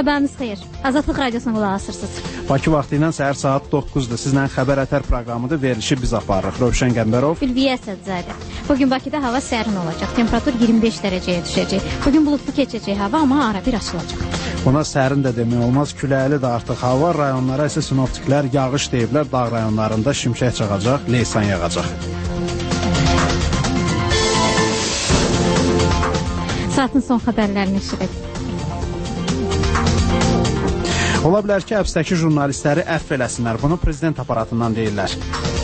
Sabahınız xeyir. Azadlıq Radiosuna qulaq asırsınız. Bakı vaxtı ilə səhər saat 9-dur. Sizlə Xəbər Ətər proqramıdır. Verilişi biz aparırıq. Rövşən Qəmbərov, Ülviyə Əsədzadə. Bugün Bakıda hava sərin olacaq. Temperatur 25 dərəcəyə düşəcək. Bugün buludlu keçəcək hava, amma ara bir açılacaq. Buna sərin də demək olmaz. Küləkli də artıq hava. Rayonlara isə sinoptiklər yağış deyiblər. Dağ rayonlarında şimşək çaxacaq, leysan yağacaq. Saatın son xəbərlərini eşidək. Ola bilər ki, həbsdəki jurnalistləri əfv eləsinlər. Bunu prezident aparatından deyirlər.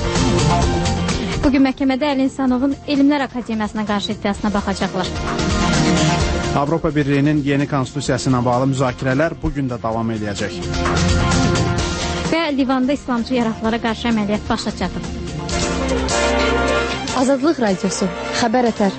Bugün məhkəmədə Əli İnsanovun Elmlər Akademiyasına qarşı iddiasına baxacaqlar. Avropa Birliyinin yeni konstitusiyası ilə bağlı müzakirələr bugün də davam edəcək. Və Livanda İslamcı yaraqlara qarşı əməliyyat başa çatıb. Azadlıq Radiosu, Xəbər Ətər.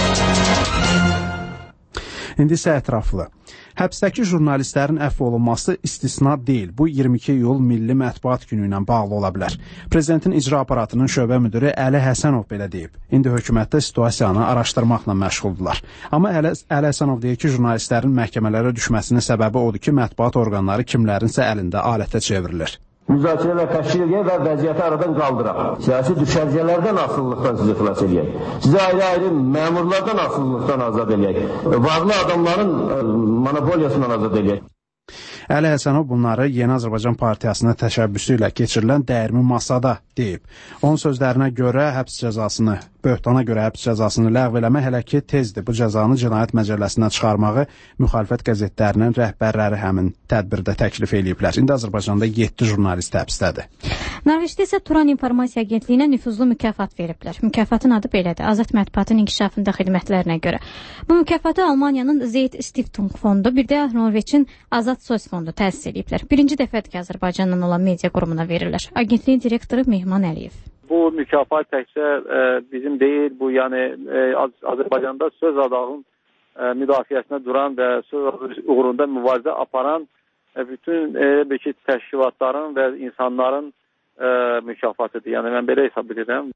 İndi isə ətraflı. Həbsdəki jurnalistlərin əfv olunması istisna deyil. Bu 22 iyul Milli Mətbuat Günü ilə bağlı ola bilər. Prezidentin icra aparatının şöbə müdiri Əli Həsənov belə deyib. İndi hökumətdə situasiyanı araşdırmaqla məşğuldular. Amma Əli Həsənov deyir ki, jurnalistlərin məhkəmələrə düşməsinin səbəbi odur ki, mətbuat orqanları kimlərinsə əlində alətə çevrilir. Müzakirələr təşkil edək və vəziyyəti aradan qaldıraq. Siyasi düşərgələrdən asılılıqdan sizi xilas edək. Sizi ayrı-ayrı məmurlardan asılılıqdan azad edək. Varlı adamların monopoliyasından azad edək. Əli Həsənov bunları Yeni Azərbaycan Partiyasının təşəbbüsü ilə keçirilən dəyirmi masada deyib. Onun sözlərinə görə böhtana görə həbs cəzasını ləğv eləmək hələ ki tezdir. Bu cəzanı cinayət məcəlləsindən çıxarmağı müxalifət qəzetlərinin rəhbərləri həmin tədbirdə təklif eləyiblər. İndi Azərbaycanda 7 jurnalist həbsdədir. Norveçdə isə Turan İnformasiya Agentliyinə nüfuzlu mükafat veriblər. Mükafatın adı belədir, Azad Mətbuatın inkişafında xidmətlərinə görə. Bu mükafatı Almaniyanın Zeit Stiftung fondu, bir də Norveçin Azad Sos fondu təsis ediblər. Birinci dəfədir ki, Azərbaycandan olan media qurumuna verirlər. Agentliyin direktoru Mehman Əliyev. Bu mükafat təkcə bizim deyil, bu yəni Azərbaycanda söz adağının müdafiəsinə duran və söz uğrunda mübarizə aparan bütün təşkilatların və insanların mükafatıdır. Yəni mən belə hesab edirəm.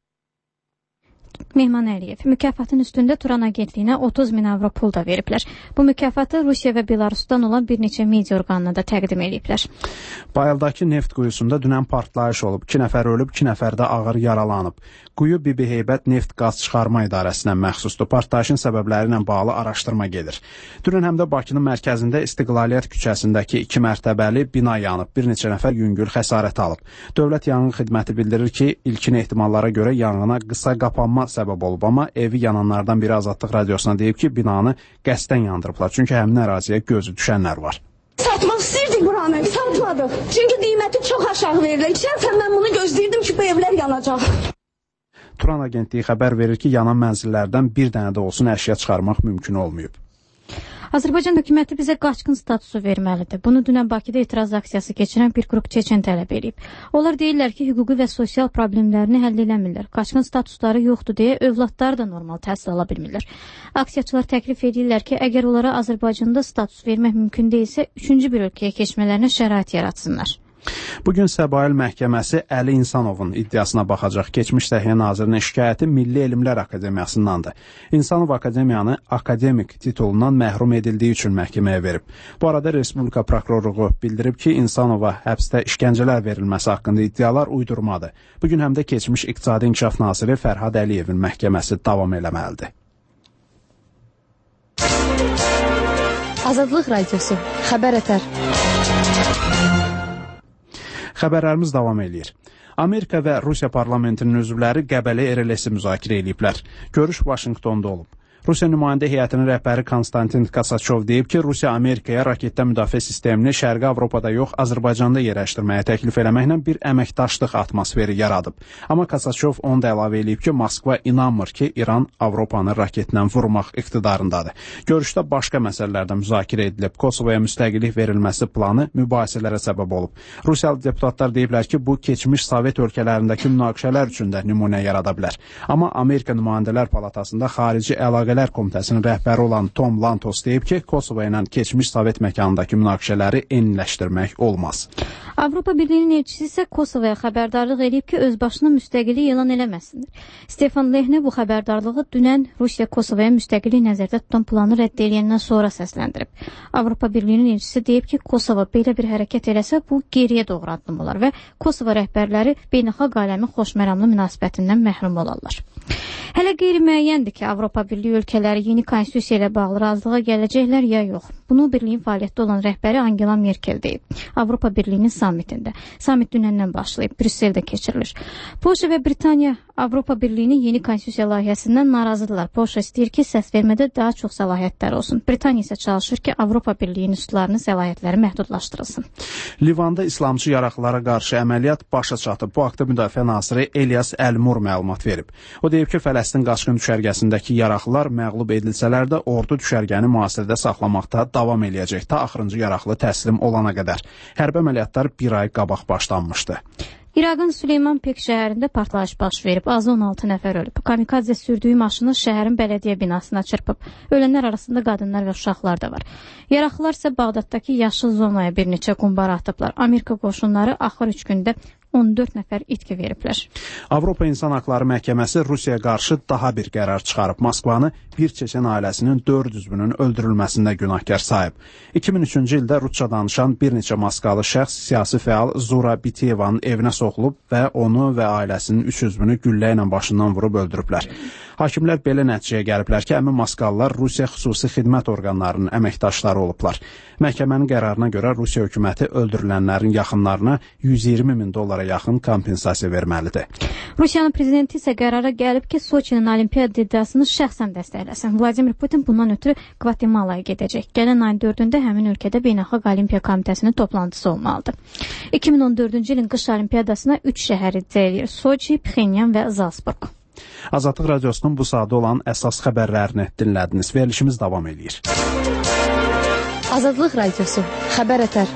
Mehman Əliyev mükafatın üstündə Turan Agentliyinə 30.000 avro pul da veriblər. Bu mükafatı Rusiya və Belarusdan olan bir neçə media orqanına da təqdim ediblər. Bayıldakı neft quyusunda dünən partlayış olub. 2 nəfər ölüb, 2 nəfər də ağır yaralanıb. Quyu Bibi Heybət Neft Qaz Çıxarma İdarəsinə məxsusdur. Partlayışın səbəbləri ilə bağlı araşdırma gedir. Dünən həm də Bakının mərkəzində İstiqlaliyyət küçəsindəki 2 mərtəbəli bina yanıb. Bir neçə nəfər yüngül xəsarət alıb. Dövlət Yanğın Xidməti bildirir ki, ilkin ehtimallara görə yanğına qısa qapanma səbəb olub, amma evi yananlardan biri Azadlıq Radiosuna deyib ki, binanı qəsdən yandırıblar. Çünki həmin əraziyə gözü düşənlər var. Satmaq istəyirdik buranı, satmadıq. Çünki qiyməti çox aşağı verirlər. Şəxsən mən bunu gözləyirdim ki, bu evlər yanacaq. Turan Agentliyi xəbər verir ki, yanan mənzillərdən bir dənə də olsun əşya çıxarmaq mümkün olmayıb. Azərbaycan hökuməti bizə qaçqın statusu verməlidir. Bunu dünən Bakıda etiraz aksiyası keçirən bir qrup çeçen tələb edib. Onlar deyirlər ki, hüquqi və sosial problemlərini həll eləmirlər. Qaçqın statusları yoxdur deyə övladları da normal təhsil ala bilmirlər. Aksiyaçılar təklif edirlər ki, əgər onlara Azərbaycanda status vermək mümkün deyilsə, 3-cü bir ölkəyə keçmələrinə şərait yaratsınlar. Bugün Səbail Məhkəməsi Əli İnsanovun iddiasına baxacaq. Keçmiş Səhiyyə Nazirinin şikayəti Milli Elmlər Akademiyasındandır. İnsanov akademiyanı akademik titulundan məhrum edildiyi üçün məhkəməyə verib. Bu arada Respublika Prokurorluğu bildirib ki, İnsanova həbsdə işgəncələr verilməsi haqqında iddialar uydurmadır. Bugün həm də keçmiş İqtisadi İnkişaf Naziri Fərhad Əliyevin məhkəməsi davam eləməlidir. Azadlıq Radiosu, Xəbər Ətər. Xəbərlərimiz davam edir. Amerika və Rusiya parlamentinin üzvləri Qəbələ RLS-i müzakirə ediblər. Görüş Vaşinqtonda olub. Rusiya nümayəndə heyətinin rəhbəri Konstantin Kasaçov deyib ki, Rusiya Amerikaya raketdən müdafiə sistemini Şərqi Avropada yox, Azərbaycanda yerləşdirməyə təklif eləməklə bir əməkdaşlıq atmosferi yaradıb. Amma Kasaçov onu da əlavə edib ki, Moskva inanmır ki, İran Avropanı raketlə vurmaq iqtidarındadır. Görüşdə başqa məsələlərdə müzakirə edilib. Kosovaya müstəqillik verilməsi planı mübahisələrə səbəb olub. Rusiyalı deputatlar deyiblər ki, bu keçmiş Sovet ölkələrindəki münaqişələr üçün də nümunə yarada bilər. Amma Amerika Nümayəndələr Palatasında xarici əlaqə Əlaqələr Komitəsinin rəhbəri olan Tom Lantos deyib ki, Kosovo ilə keçmiş Sovet məkanındakı münaqişələri eyniləşdirmək olmaz. Avropa Birliyinin elçisi isə Kosovoya xəbərdarlıq edib ki, özbaşına müstəqillik elan eləməsinlər. Stefan Lehne bu xəbərdarlığı dünən Rusiya Kosovoya müstəqillik nəzərdə tutan planı rədd edəndən sonra səsləndirib. Avropa Birliyinin elçisi deyib ki, Kosovo belə bir hərəkət eləsə, bu geriyə doğru addım olar və Kosovo rəhbərləri beynəlxalq aləmin xoşməramlı münasibətindən məhrum olarlar. Hələ qeyri-müəyyəndir ki, Avropa Birliyi ölkələri yeni konstitusiya ilə bağlı razılığa gələcəklər ya yox. Bunu birliyin fəaliyyətdə olan rəhbəri Angela Merkel deyib. Avropa Birliyinin sammitində. Sammit dünəndən başlayıb, Brüsseldə keçirilir. Polşa və Britaniya Avropa Birliyinin yeni konstitusiya layihəsindən narazıdırlar. Polşa istəyir ki, səsvermədə daha çox səlahiyyətlər olsun. Britaniya isə çalışır ki, Avropa Birliyinin üslarının səlahiyyətləri məhdudlaşdırılsın. Livanda İslamçı yaraqlara qarşı əməliyyat başa çatıb. Bu haqda Müdafiə naziri Elias Elmur məlumat verib. O deyib ki, Fələstin qaçqın düşərgəsindəki yaraqlılar məğlub edilsələr də ordu düşərgəni mühasirədə saxlamaqda davam eləyəcək ta axırıncı yaraqlı təslim olana qədər. Hərbi əməliyyatlar bir ay qabaq başlanmışdı. İraqın Süleymanpek şəhərində partlayış baş verib. Azı 16 nəfər ölüb. Kamikadze sürdüyü maşını şəhərin bələdiyyə binasına çırpıb. Ölənlər arasında qadınlar və uşaqlar da var. Yaraqlılar isə Bağdaddakı yaşıl zonaya bir neçə qumbara atıblar. Amerika qoşunları axır 3 gündə 14 nəfər itki veriblər. Avropa İnsan Haqları Məhkəməsi Rusiyaya qarşı daha bir qərar çıxarıb. Moskvanı bir Çeçen ailəsinin 4 üzvünün öldürülməsində günahkar sayıb. 2003-cü ildə rusca danışan bir neçə Moskvalı şəxs siyasi fəal Zura Bitiyevanın evinə soxulub və onu və ailəsinin 3 üzvünü güllə ilə başından vurub öldürüblər. Hakimlər belə nəticəyə gəliblər ki, həmin Moskvalılar Rusiya xüsusi xidmət orqanlarının əməkdaşları olublar. Məhkəmənin qərarına görə Rusiya hökuməti öldürülənlərin yaxınlarına $120.000 yaxın kompensasiya verməlidir. Rusiyanın prezidenti isə qərara gəlib ki, Soçinin olimpiyat iddiasını şəxsən dəstəkləsin. Vladimir Putin bundan ötürü Qvatemalaya gedəcək. Gələn ayın 4-də həmin ölkədə Beynəlxalq Olimpiya Komitəsinin toplantısı olmalıdır. 2014-cü ilin qış olimpiyadasına 3 şəhər iddia edir: Soçi, Pxenyan və Zalsburg. Azadlıq Radiosunun bu saatda olan əsas xəbərlərini dinlədiniz. Verilişimiz davam edir. Azadlıq Radiosu. Xəbər ətər.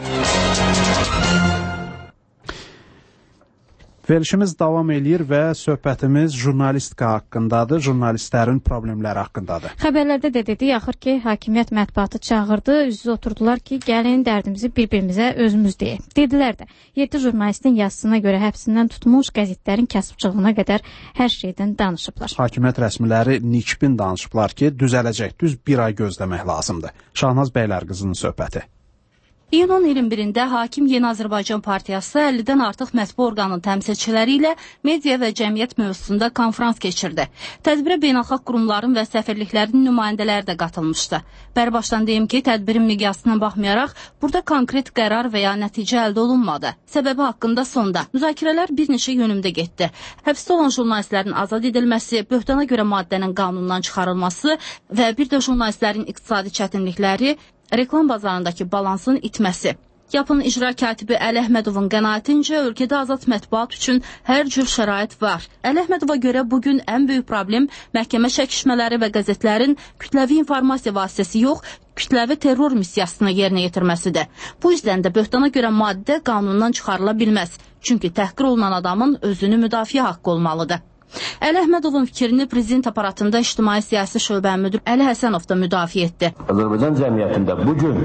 Verilişimiz davam edir və söhbətimiz jurnalistika haqqındadır, jurnalistlərin problemləri haqqındadır. Xəbərlərdə də dedik, axır ki, hakimiyyət mətbuatı çağırdı, üz-üzə oturdular ki, gəlin dərdimizi bir-birimizə özümüz deyək. Dedilər də, 7 jurnalistin yazısına görə həbsindən tutmuş qəzetlərin kasıbçılığına qədər hər şeydən danışıblar. Hakimiyyət rəsmiləri nikbin danışıblar ki, düzələcək, düz bir ay gözləmək lazımdır. Şahnaz Bəylərqızının söhbəti. İyunun 21-də Hakim Yeni Azərbaycan Partiyası 50-dən artıq mətbu orqanın təmsilçiləri ilə media və cəmiyyət mövzusunda konfrans keçirdi. Tədbirə beynəlxalq qurumların və səfirliklərin nümayəndələri də qatılmışdı. Bərbaşdan deyim ki, tədbirin miqyasına baxmayaraq, burada konkret qərar və ya nəticə əldə olunmadı. Səbəbi haqqında sonda. Müzakirələr bir neçə yönümdə getdi. Həbsdə olan jurnalistlərin azad edilməsi, böhtana görə maddənin qanundan çıxarılması və bir də jurnalistlərin iqtisadi çətinlikləri, reklam bazarındakı balansın itməsi. Yapın icra katibi Əli Əhmədovun qənaətincə ölkədə azad mətbuat üçün hər cür şərait var. Əli Əhmədova görə bugün ən böyük problem məhkəmə çəkişmələri və qəzetlərin kütləvi informasiya vasitəsi yox, kütləvi terror missiyasını yerinə yetirməsidir. Bu yüzdən də böhtana görə maddə qanundan çıxarıla bilməz. Çünki təhqir olunan adamın özünü müdafiə haqqı olmalıdır. Əli Əhmədovun fikrini prezident aparatında ictimai siyasi şöbənin müdiri Əli Həsənov da müdafiə etdi. Azərbaycan cəmiyyətində bugün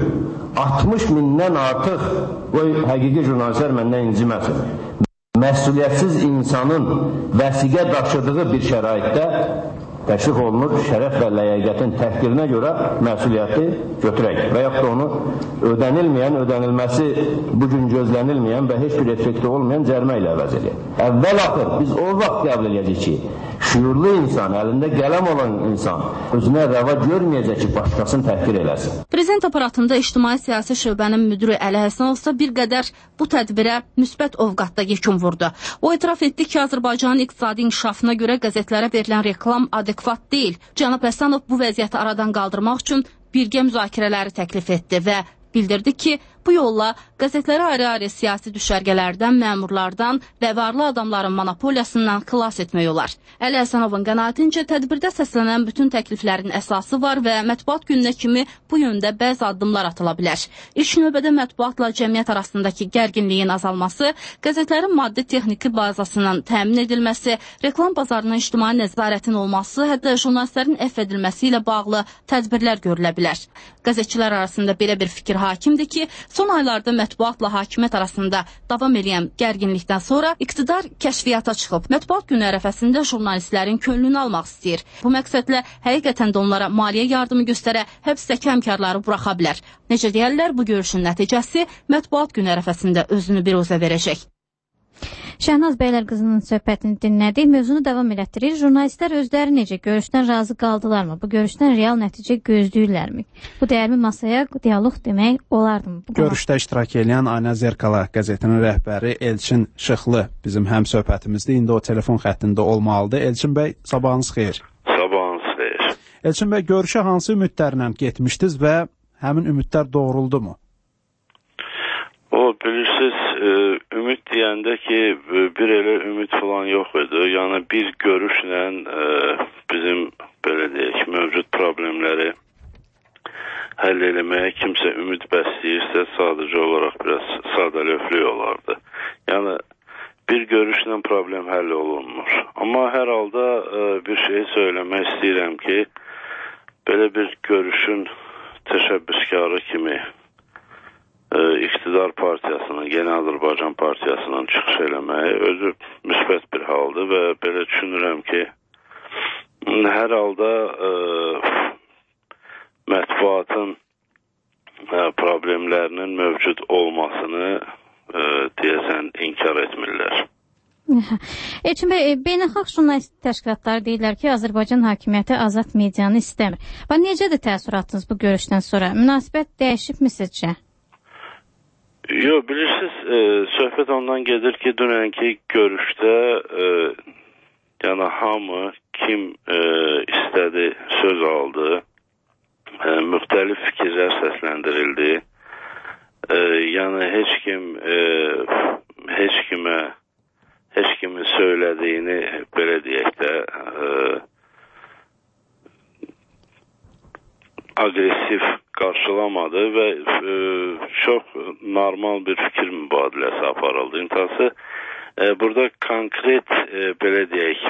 60 mindən artıq həqiqi jurnalistlər məndən inciməsin. Məsuliyyətsiz insanın vəsiqə daşıdığı bir şəraitdə təşrif olunur, şərəf və ləyaqətin təhqirinə görə məsuliyyəti götürək və yaxud da onu ödənilməyən, ödənilməsi bugün gözlənilməyən və heç bir effekti olmayan cərimə ilə əvəz edək. Əvvəl-axır biz o vaxt qəbul edəcək ki, şüurlu insan, əlində qələm olan insan özünə rəva görməyəcək ki, başqasını təhqir eləsin. Prezident aparatında ictimai siyasi şöbənin müdiri Əli Həsənov isə bir qədər bu tədbirə müsbət ovqatda yekun vurdu. O etiraf etdi ki, Azərbaycanın iqtisadi inkişafına görə qəzetlərə verilən reklam adekvat deyil. Cənab Həsənov bu vəziyyəti aradan qaldırmaq üçün birgə müzakirələri təklif etdi və bildirdi ki, Bu yolla qəzetləri ayrı-ayrı siyasi düşərgələrdən, məmurlardan və varlı adamların monopoliyasından xilas etmək olar. Əli Həsənovun qənaətincə tədbirdə səslənən bütün təkliflərin əsası var və mətbuat gününə kimi bu yöndə bəzi addımlar atıla bilər. İlk növbədə mətbuatla cəmiyyət arasındakı gərginliyin azalması, qəzetlərin maddi-texniki bazasının təmin edilməsi, reklam bazarının ictimai nəzarətin olması, hətta jurnalistlərin əfv edilməsi ilə bağlı tədbirlər görülə bilər. Qəzetçilər arasında belə bir fikir hakimdir ki, son aylarda mətbuatla hakimiyyət arasında davam edən gərginlikdən sonra iqtidar kəşfiyyata çıxıb. Mətbuat günü ərəfəsində jurnalistlərin könlünü almaq istəyir. Bu məqsədlə həqiqətən də onlara maliyyə yardımı göstərə, həbsdəki həmkarları buraxa bilər. Necə deyərlər, bu görüşün nəticəsi mətbuat günü ərəfəsində özünü bir özə verəcək. Şəhnaz Bəylər qızının söhbətini dinlədik. Mövzunu davam elətdirir. Jurnalistlər özləri necə görüşdən razı qaldılarmı? Bu görüşdən real nəticə gözləyirlərmi? Bu dəyərli masaya dialoq demək olardı mı? Görüşdə iştirak edən Ayna Zerkala qəzetinin rəhbəri Elçin Şıxlı bizim həm söhbətimizdə indi o telefon xəttində olmalıdır. Elçin bəy, sabahınız xeyir. Sabahınız xeyir. Elçin bəy, görüşə hansı ümidlərlə getmişdiniz və həmin ümidlər doğruldu mu? Bilirsiniz, ümid deyəndə ki, bir elə ümid falan yox idi. Yəni bir görüşlə bizim, belə deyək, mövcud problemləri həll eləməyə kimsə ümid bəsləyirsə, sadəcə olaraq biraz sadəlövlük olardı. Yəni bir görüşlə problem həll olunmur. Amma hər halda bir şey söyləmək istəyirəm ki, belə bir görüşün təşəbbüskarı kimi iqtidar partiyasının, Yeni Azərbaycan partiyasının çıxış eləməyi özü müsbət bir haldır və belə düşünürəm ki, hər halda mətbuatın problemlərinin mövcud olmasını deyəsən inkar etmirlər. Elçin bəy, beynəlxalq jurnalist təşkilatları deyirlər ki, Azərbaycan hakimiyyəti azad medianı istəmir. Necədir təəssüratınız bu görüşdən sonra? Münasibət dəyişibmi sizcə? Yox, bilirsiniz, söhbət ondan gedir ki, dünənki görüşdə yəni hamı kim istədi söz aldı, müxtəlif fikirlər səsləndirildi. Yəni heç kimin söylədiyini belə deyək də agresiv qarşılamadı və çox normal bir fikir mübadiləsi aparıldı. İntihası burada konkret belə deyək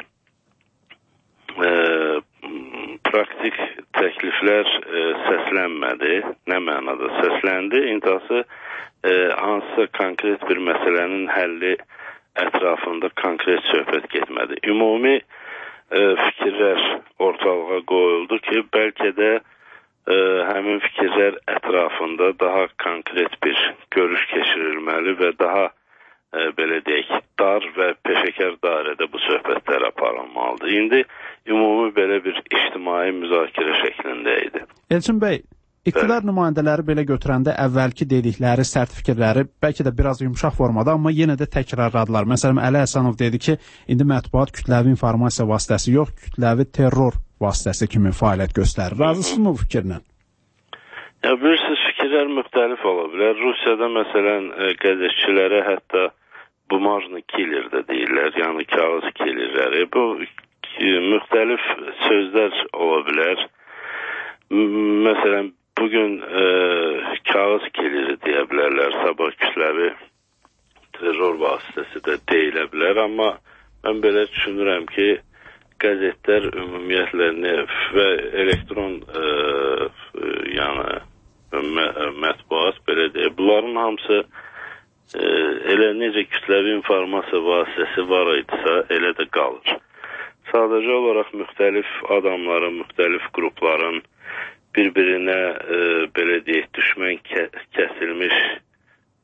praktik təkliflər səslənmədi. Nə mənada səsləndi? İntihası hansısa konkret bir məsələnin həlli ətrafında konkret söhbət getmədi. Ümumi fikirlər ortalığa qoyuldu ki, bəlkə də həmin fikirlər ətrafında daha konkret bir görüş keçirilməli və daha belə deyək, dar və peşəkar dairədə bu söhbətlər aparılmalıdır. İndi ümumi belə bir ictimai müzakirə şəklində idi. Elçin bəy, iqtidar nümayəndələri belə götürəndə əvvəlki dedikləri sərt fikirləri bəlkə də biraz yumşaq formada, amma yenə də təkrarladılar. Məsələn, Əli Həsənov dedi ki, indi mətbuat kütləvi informasiya vasitəsi yox, kütləvi terror vasitəsi kimi fəaliyyət göstərir. Razısınızmı bu fikirlə? Bilirsiniz, fikirlər müxtəlif ola bilər. Rusiyada məsələn qəzetçilərə hətta bumajni killer də deyirlər, yəni kağız killerləri. Bu müxtəlif sözlər ola bilər. Məsələn, bugün kağız killeri deyə bilərlər, sabah kütləvi terror vasitəsi də deyilə bilər. Amma mən belə düşünürəm ki, qəzetlər ümumiyyətlə və elektron yəni mətbuat belə deyək. Bunların hamısı elə necə kütləvi informasiya vasitəsi var idisə, elə də qalır. Sadəcə olaraq müxtəlif adamların, müxtəlif qrupların bir-birinə belə deyək, düşmən kəsilmiş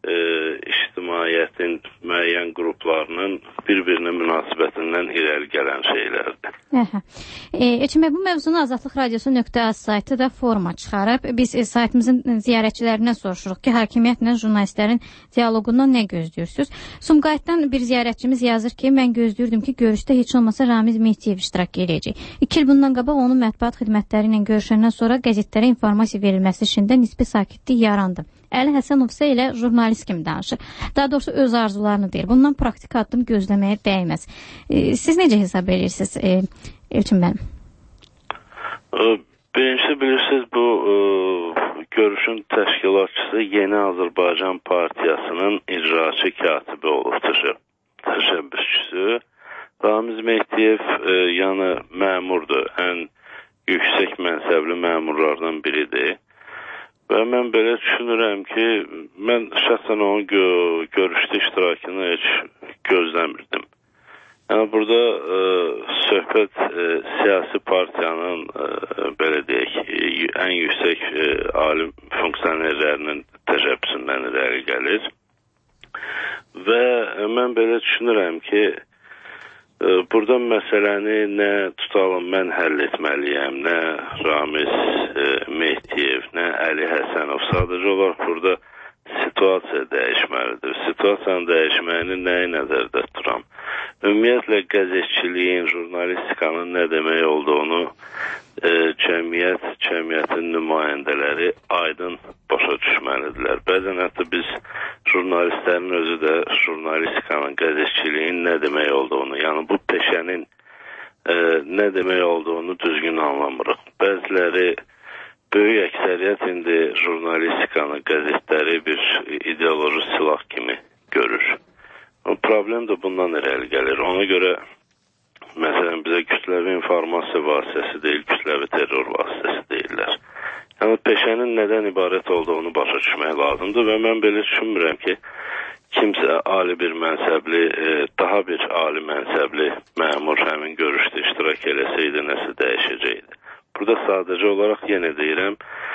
ictimaiyyətin müəyyən qruplarının bir-birinə münasibətindən irəli gələn şeylərdir. Elçin bəy, bu mövzunu Azadlıq Radiosu.az saytı da foruma çıxarıb. Biz saytımızın ziyarətçilərindən soruşuruq ki, hakimiyyətlə jurnalistlərin dialoqundan nə gözləyirsiniz? Sumqayıtdan bir ziyarətçimiz yazır ki, mən gözləyirdim ki, görüşdə heç olmasa Ramiz Mehdiyev iştirak edəcək. 2 il bundan qabaq onun mətbuat xidmətləri ilə görüşəndən sonra qəzetlərə informasiya verilməsi işində nisbi sakitlik yarandı. Əli Həsənov isə elə jurnalist kimi danışır. Daha doğrusu öz arzularını deyir. Bundan praktik addım gözləməyə dəyməz. Siz necə hesab edirsiniz Elçin bəy? Birincisi bilirsiniz, bu görüşün təşkilatçısı Yeni Azərbaycan Partiyasının icraçı katibi olub, təşəbbüsçüsü. Ramiz Mehdiyev yəni məmurdur, ən yüksək mənsəbli məmurlardan biridir. Və mən belə düşünürəm ki, mən şəxsən onun görüşdə iştirakını heç gözləmirdim. Yəni, burada söhbət siyasi partiyanın, belə deyək, ən yüksək alim funksionerlərinin təşəbbüsündən irəli gəlir. Və mən belə düşünürəm ki, burada məsələni nə tutalım mən həll etməliyəm, nə Ramiz Mehdiyev, nə Əli Həsənov. Sadəcə olaraq burada situasiya dəyişməlidir. Situasiyanın dəyişməyini nəyi nəzərdə tuturam? Ümumiyyətlə qəzetçiliyin, jurnalistikanın nə demək olduğunu cəmiyyətin nümayəndələri aydın başa düşməlidirlər. Bəzən hətta biz jurnalistlərin özü də jurnalistikanın, qəzetçiliyin nə demək olduğunu, yəni bu peşənin nə demək olduğunu düzgün anlamırıq. Bəziləri, böyük əksəriyyət indi jurnalistikanı, qəzetləri bir ideoloji silah kimi görür. Problem də bundan irəli gəlir. Ona görə məsələn, bizə kütləvi informasiya vasitəsi deyil, kütləvi terror vasitəsi deyirlər. Yəni, peşənin nədən ibarət olduğunu başa düşmək lazımdır və mən belə düşünmürəm ki, kimsə ali bir mənsəbli, daha bir ali mənsəbli məmur həmin görüşdə iştirak eləsəydi, nəsə dəyişəcəkdi. Burada sadəcə olaraq yenə deyirəm,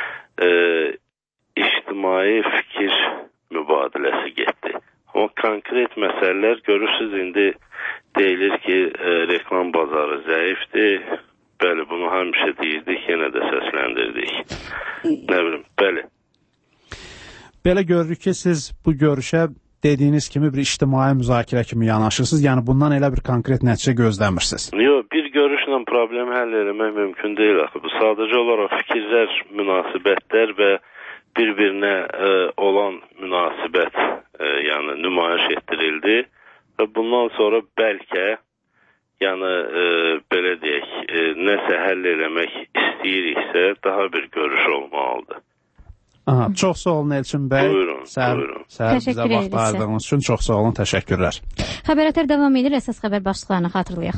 ictimai fikir mübadiləsi getdi. Amma konkret məsələlər görürsünüz, indi deyilir ki, reklam bazarı zəifdir. Bəli, bunu həmişə deyirdik, yenə də səsləndirdik. Nə bilim, bəli. Belə görürük ki, siz bu görüşə dediyiniz kimi bir ictimai müzakirə kimi yanaşırsınız. Yəni, bundan elə bir konkret nəticə gözləmirsiniz. Yox, bir görüşlə problemi həll eləmək mümkün deyil. Bu sadəcə olaraq fikirlər, münasibətlər və bir-birinə olan münasibət yəni nümayiş etdirildi və bundan sonra bəlkə yəni belə deyək, nəsə həll eləmək istəyiriksə daha bir görüş olmalıdır. Çox sağ olun Elçin bəy. Buyurun. Səhər bizə vaxt ayırdığınız üçün çox sağ olun, təşəkkürlər. Xəbər davam edir, əsas xəbər başlıqlarını xatırlayaq.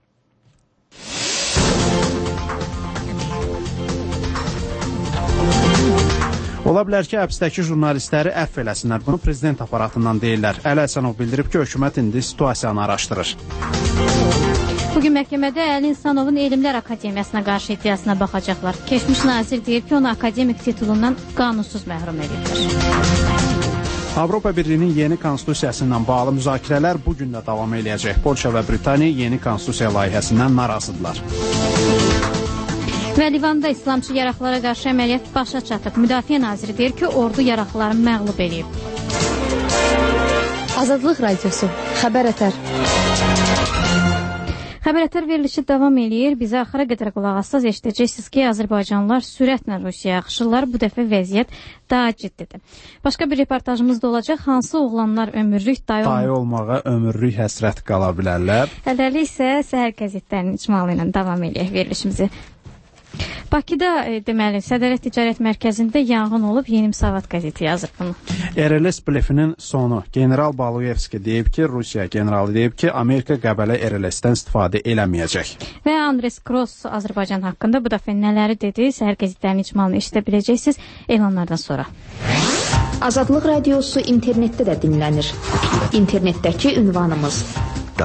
Ola bilər ki, həbsdəki jurnalistləri əfv eləsinlər. Bunu prezident aparatından deyirlər. Əli Həsənov bildirib ki, hökumət indi situasiyanı araşdırır. Bugün məhkəmədə Əli İnsanovun Elmlər Akademiyasına qarşı iddiasına baxacaqlar. Keçmiş nazir deyir ki, onu akademik titulundan qanunsuz məhrum edibdir. Avropa Birliyinin yeni konstitusiyası ilə bağlı müzakirələr bugün də davam eləyəcək. Polşa və Britaniya yeni konstitusiya layihəsindən narazıdırlar. Və Livanda İslamçı yaraqlara qarşı əməliyyat başa çatıb. Müdafiə naziri deyir ki, ordu yaraqlarını məğlub edib. Azadlıq Radiosu, Xəbər Ətər. Xəbər Ətər verilişi davam eləyir. Bizə axıra qədər qulaq assaz eşidəcəksiniz ki, Azərbaycanlılar sürətlə Rusiyaya axışırlar. Bu dəfə vəziyyət daha ciddidir. Başqa bir reportajımız da olacaq. Hansı oğlanlar ömürlük dayı olmağa ömürlük həsrət qala bilərlər? Hələlik isə səhər qəzetlərinin icmalı ilə davam eləyək verilişimizi. Bakıda deməli Sədərət Ticarət Mərkəzində yanğın olub, Yeni Savad qəzeti yazır bunu. RLS blefinin sonu. General Baluyevski deyib ki, Rusiya generalı deyib ki, Amerika Qəbələ RLS-dən istifadə eləməyəcək. Və Andres Kross Azərbaycan haqqında bu dəfə nələri dedi? Səhər qəzetlərinin icmalını eşidə biləcəksiniz elanlardan sonra. Azadlıq Radiosu internetdə də dinlənir. İnternetdəki ünvanımız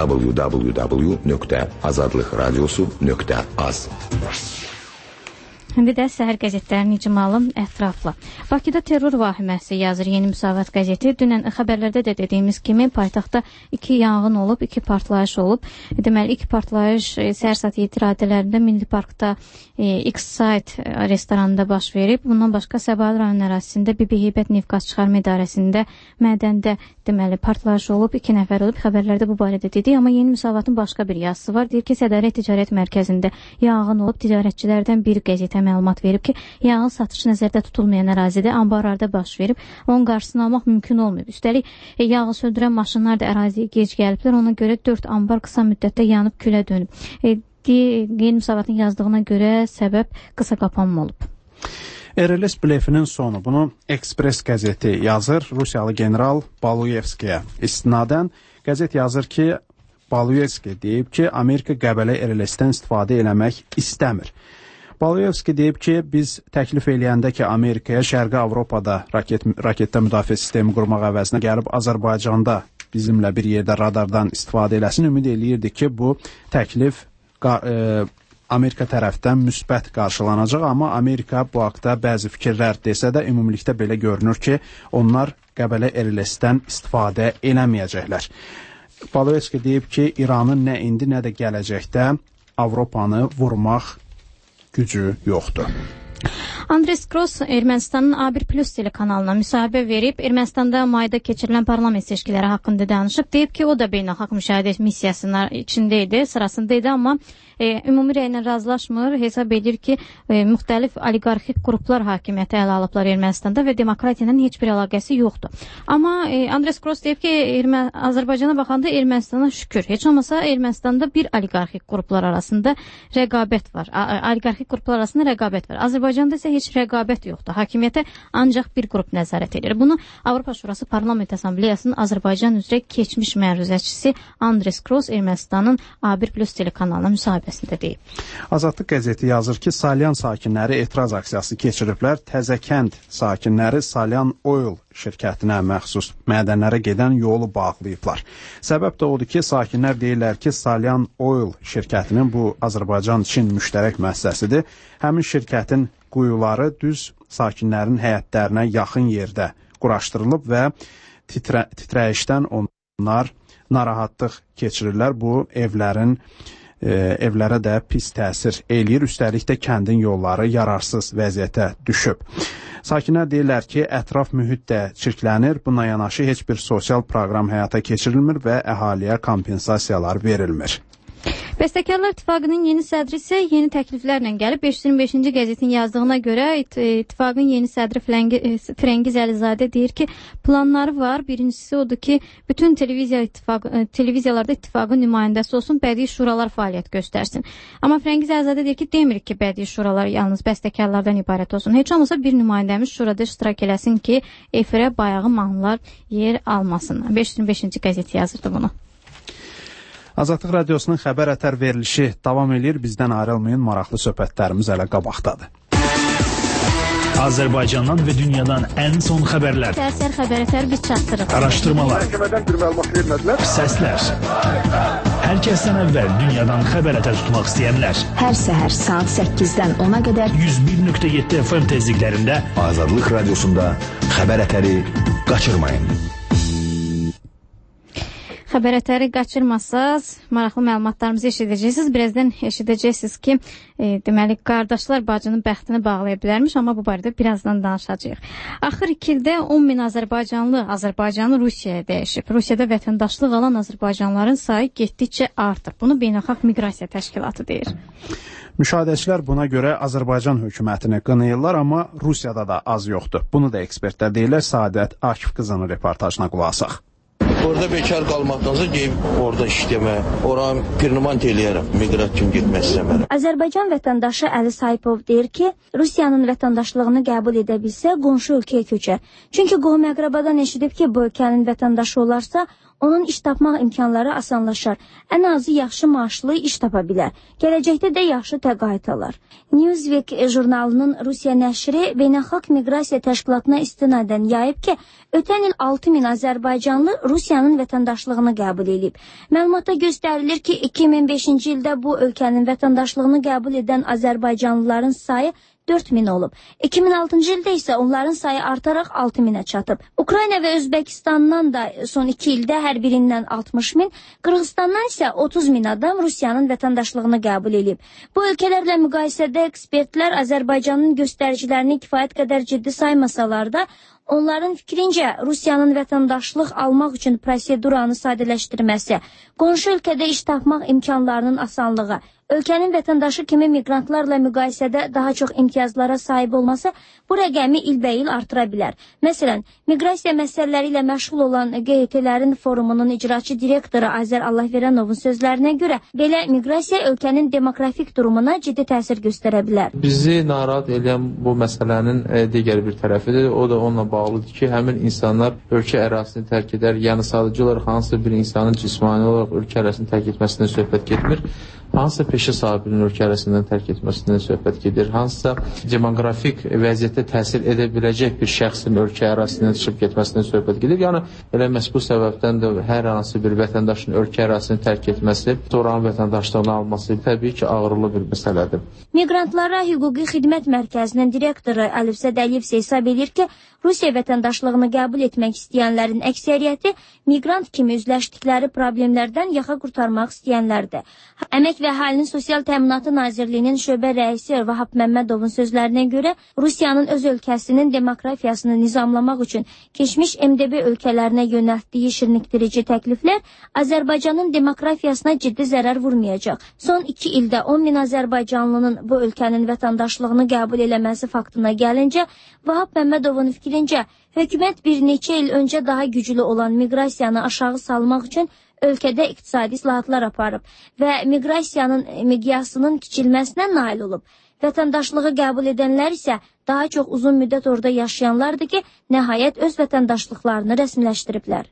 www.azadlıqradiosu.az. İndi də səhər qəzetlərinin icmalı ətrafla. Bakıda terror vahiməsi yazır Yeni Müsavat qəzeti. Dünən xəbərlərdə də dediyimiz kimi paytaxtda 2 yanğın olub, 2 partlayış olub. Deməli, 2 partlayış səhər saat 7 radələrində Milli Parkda X-Site restoranında baş verib. Bundan başqa Səbail rayon ərazisində Bibi Heybət Neft-Qaz Çıxarma İdarəsində mədəndə deməli partlayış olub, 2 nəfər olub. Xəbərlərdə bu barədə dedik, amma Yeni Müsavatın başqa bir yazısı var. Deyir ki, Sədərək Ticarət Mərkəzində yanğın olub. Ticarətçilərdən bir qəzetə məlumat verib ki, yanğın satışı nəzərdə tutulmayan ərazidə ambarlarda baş verib. Onun qarşısını almaq mümkün olmayıb. Üstəlik, yanğın söndürən maşınlar da əraziyə gec gəliblər. Ona görə 4 ambar qısa müddətdə yanıb külə dönüb. Yeni Müsavatın yazdığına görə səbəb qısa qapanma olub. RLS blefinin sonu. Bunu Ekspres qəzeti yazır. Rusiyalı general Baluyevskiyə istinadən qəzet yazır ki, Baluyevski deyib ki, Amerika Qəbələ RLS-dən istifadə eləmək istəmir. Baluyevski deyib ki, biz təklif eləyəndə ki, Amerikaya Şərqi Avropada raketdə müdafiə sistemi qurmaq əvəzinə gəlib Azərbaycanda bizimlə bir yerdə radardan istifadə eləsin, ümid eləyirdik ki, bu təklif Amerika tərəfdən müsbət qarşılanacaq, amma Amerika bu haqda bəzi fikirlər desə də ümumilikdə belə görünür ki, onlar Qəbələ RLS-dən istifadə eləməyəcəklər. Baluyevski deyib ki, İranın nə indi, nə də gələcəkdə Avropanı vurmaq gücü yoxdur. Andres Gross Ermənistanın A1+ telekanalına müsahibə verib, Ermənistanda mayda keçirilən parlament seçkiləri haqqında danışıb. Deyib ki, o da beynəlxalq müşahidə missiyasının içində idi, sırasında idi, amma ümumi rəylə razılaşmır. Hesab edir ki, müxtəlif oliqarxik qruplar hakimiyyəti ələ alıblar Ermənistanda və demokratiyanın heç bir əlaqəsi yoxdur. Amma Andres Gross deyib ki, Azərbaycana baxanda Ermənistana şükür. Heç olmasa Ermənistanda bir oliqarxik qruplar arasında rəqabət var. Oliqarxik qruplar arasında rəqabət var. Azərbaycanda isə heç rəqabət yoxdur. Hakimiyyətə ancaq bir qrup nəzarət edir. Bunu Avropa Şurası Parlament Assambleyasının Azərbaycan üzrə keçmiş məruzəçisi Andres Gross Ermənistanın A1+ telekanalına müsahibəsində deyib. Azadlıq qəzeti yazır ki, Salyan sakinləri etiraz aksiyası keçiriblər. Təzəkənd sakinləri Salyan Oil şirkətinə məxsus mədənlərə gedən yolu bağlayıblar. Səbəb də odur ki, sakinlər deyirlər ki, Salyan Oil şirkətinin bu Azərbaycan-Çin müştərək müəssisəsidir. Həmin şirkətin quyuları düz sakinlərin həyətlərinə yaxın yerdə quraşdırılıb və titrəyişdən onlar narahatlıq keçirirlər. Bu evlərə də pis təsir eləyir. Üstəlik də kəndin yolları yararsız vəziyyətə düşüb. Sakinlər deyirlər ki, ətraf mühit də çirklənir. Buna yanaşı heç bir sosial proqram həyata keçirilmir və əhaliyə kompensasiyalar verilmir. Bəstəkarlar İttifaqının yeni sədri isə yeni təkliflərlə gəlib. 525-ci qəzetin yazdığına görə İttifaqın yeni sədri Firəngiz Əlizadə deyir ki, planları var. Birincisi odur ki, bütün televiziyalarda İttifaqın nümayəndəsi olsun, bədii şuralar fəaliyyət göstərsin. Amma Firəngiz Əlizadə deyir ki, demirik ki, bədii şuralar yalnız bəstəkarlardan ibarət olsun. Heç olmasa bir nümayəndəmiz şurada iştirak eləsin ki, efirə bayağı mahnılar yer almasın. 525-ci qəzet yazırdı bunu. Azadlıq Radiosunun xəbər ətər verilişi davam edir. Bizdən ayrılmayın, maraqlı söhbətlərimiz hələ qabaqdadır. Azərbaycandan və dünyadan ən son xəbərlər. Səhər xəbər ətər biz çatdırıq. Araşdırmalar. Məhkəmədən bir məlumat vermədilər. Səslər. Hər kəsdən əvvəl dünyadan xəbər ətər tutmaq istəyənlər. Hər səhər saat 8-dən 10-a qədər 101.7 FM tezliklərində Azadlıq Radiosunda xəbər ətəri qaçırmayın. Xəbər ətəri qaçırmasaz, maraqlı məlumatlarımızı eşidəcəksiniz. Birazdan eşidəcəksiniz ki, deməli, qardaşlar bacının bəxtini bağlaya bilərmiş, amma bu barədə birazdan danışacağıq. Axır 2 ildə 10 min Azərbaycanlı Rusiyaya dəyişib. Rusiyada vətəndaşlıq alan Azərbaycanlıların sayı getdikcə artır. Bunu Beynəlxalq Miqrasiya Təşkilatı deyir. Müşahidəçilər buna görə Azərbaycan hökumətini qınayırlar, amma Rusiyada da az yoxdur. Bunu da ekspertlər deyirlər. Səadət Akif qızının reportajına qulaq asaq. Orada bekar qalmaqdansa deyib orada işləmə, oranı pirnimant eləyərəm, miqrat kimi getmək istəmərəm. Azərbaycan vətəndaşı Əli Saypov deyir ki, Rusiyanın vətəndaşlığını qəbul edə bilsə, qonşu ölkəyə köçər. Çünki qohum-əqrabadan eşidib ki, bu ölkənin vətəndaşı olarsa, onun iş tapmaq imkanları asanlaşar. Ən azı yaxşı maaşlı iş tapa bilər. Gələcəkdə də yaxşı təqaüd alar. Newsweek jurnalının Rusiya nəşri Beynəlxalq Miqrasiya Təşkilatına istinadən yayıb ki, ötən il 6 min Azərbaycanlı Rusiyanın vətəndaşlığını qəbul edib. Məlumatda göstərilir ki, 2005-ci ildə bu ölkənin vətəndaşlığını qəbul edən Azərbaycanlıların sayı 4000 olub. 2006-cı ildə isə onların sayı artaraq 6000-ə çatıb. Ukrayna və Özbəkistandan da son 2 ildə hər birindən 60.000, Qırğızstandan isə 30.000 adam Rusiyanın vətəndaşlığını qəbul edib. Bu ölkələrlə müqayisədə ekspertlər Azərbaycanın göstəricilərini kifayət qədər ciddi saymasalar da, onların fikrincə Rusiyanın vətəndaşlıq almaq üçün proseduranı sadələşdirməsi, qonşu ölkədə iş tapmaq imkanlarının asanlığı, ölkənin vətəndaşı kimi miqrantlarla müqayisədə daha çox imtiyazlara sahib olması bu rəqəmi ilbəil artıra bilər. Məsələn, miqrasiya məsələləri ilə məşğul olan QHT-lərin forumunun icraçı direktoru Azər Allahveranovun sözlərinə görə, belə miqrasiya ölkənin demografik durumuna ciddi təsir göstərə bilər. Bizi narahat edən bu məsələnin digər bir tərəfidir. O da onunla bağlıdır ki, həmin insanlar ölkə ərazisini tərk edər. Yəni, sadəcə olaraq hansısa bir insanın cismani olaraq ölkə ərazisini tərk etməsindən söhbət getmir. Hansısa peşə sahibinin ölkə ərazisindən tərk etməsindən söhbət gedir. Hansısa demoqrafik vəziyyətə təsir edə biləcək bir şəxsin ölkə ərazisindən çıxıb getməsindən söhbət gedir. Yəni, elə məhz bu səbəbdən də hər hansı bir vətəndaşın ölkə ərazisini tərk etməsi, sonranın vətəndaşlığını alması təbii ki, ağırlı bir məsələdir. Miqrantlara Hüquqi Xidmət Mərkəzinin direktoru Əlifzəd Əliyev hesab edir ki, Rusiya vətəndaşlığını qəbul etmək istəyənlərin əksəriyyəti miqrant kimi üzləşdikləri problemlərdən yaxa qurtarmaq istəyənlərdir. Əmək və Əhalinin Sosial Təminatı Nazirliyinin şöbə rəisi Vahab Məmmədovun sözlərinə görə Rusiyanın öz ölkəsinin demografiyasını nizamlamaq üçün keçmiş MDB ölkələrinə yönəltdiyi şirinləşdirici təkliflər Azərbaycanın demografiyasına ciddi zərər vurmayacaq. Son 2 ildə 10.000 Azərbaycanlının bu ölkənin vətəndaşlığını qəbul eləməsi faktına gəlincə, Vahab Məmmədovun fikrincə, hökumət bir neçə il öncə daha güclü olan miqrasiyanı aşağı salmaq üçün ölkədə iqtisadi islahatlar aparıb və miqrasiyanın miqyasının kiçilməsinə nail olub. Vətəndaşlığı qəbul edənlər isə daha çox uzun müddət orada yaşayanlardır ki, nəhayət öz vətəndaşlıqlarını rəsmiləşdiriblər.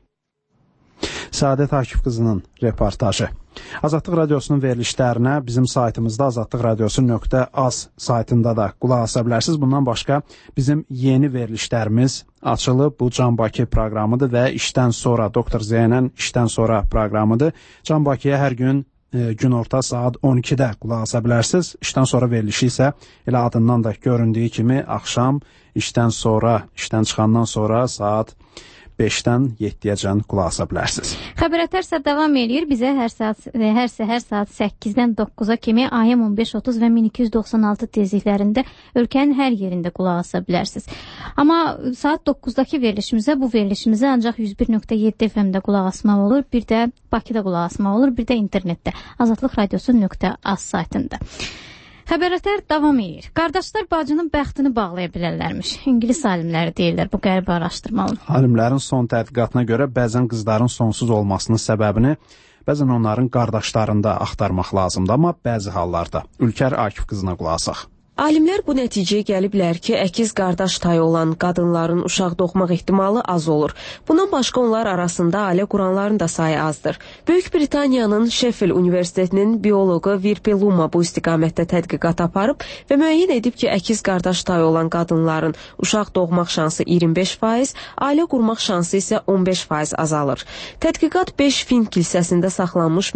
Səadət Akif qızının reportajı. Azadlıq Radiosunun verilişlərinə bizim saytımızda azadlıqradiosu.az saytında da qulaq asa bilərsiniz. Bundan başqa bizim yeni verilişlərimiz açılıb. Bu Can Bakı proqramıdır və işdən sonra, Doktor Zeynən işdən sonra proqramıdır. Can Bakıya hər gün günorta saat 12-də qulaq asa bilərsiniz. İşdən sonra verilişi isə elə adından da göründüyü kimi axşam işdən çıxandan sonra saat 5-dən 7-yəcən qulaq asa bilərsiniz. Xəbər ətərsə davam edir. Bizə hər səhər saat 8-dən 9-a kimi AM 1530 və 1296 tezliklərində ölkənin hər yerində qulaq asa bilərsiniz. Amma saat 9-dakı verilişimizə, bu verilişimizə ancaq 101.7 FM-də qulaq asmaq olur, bir də Bakıda qulaq asmaq olur, bir də internetdə azadlıqradiosu.az saytında. Xəbərətər davam edir. Qardaşlar bacının bəxtini bağlaya bilərlərmiş. İngilis alimləri deyirlər bu qəribə araşdırmalı. Alimlərin son tədqiqatına görə bəzən qızların sonsuz olmasının səbəbini bəzən onların qardaşlarında axtarmaq lazımdır, amma bəzi hallarda. Ülkər Akif qızına qulaq asaq. Alimlər bu nəticəyə gəliblər ki, əkiz qardaş tayı olan qadınların uşaq doğmaq ehtimalı az olur. Bundan başqa onlar arasında ailə quranların da sayı azdır. Böyük Britaniyanın Sheffield Universitetinin bioloqu Virpi Luma bu istiqamətdə tədqiqat aparıb və müəyyən edib ki, əkiz qardaş tayı olan qadınların uşaq doğmaq şansı 25%, ailə qurmaq şansı isə 15% azalır. Tədqiqat 5 Fin kilsəsində saxlanmış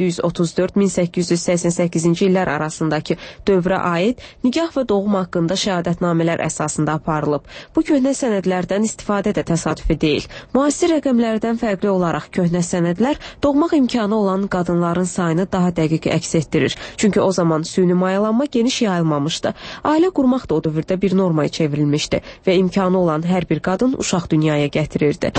1734-1888-ci illər arasındakı dövrə aid nikah və doğum haqqında şəhadətnamələr əsasında aparılıb. Bu köhnə sənədlərdən istifadə də təsadüfi deyil. Müasir rəqəmlərdən fərqli olaraq köhnə sənədlər doğmaq imkanı olan qadınların sayını daha dəqiq əks etdirir. Çünki o zaman süni mayalanma geniş yayılmamışdı. Ailə qurmaq da o dövrdə bir normaya çevrilmişdi və imkanı olan hər bir qadın uşaq dünyaya gətirirdi.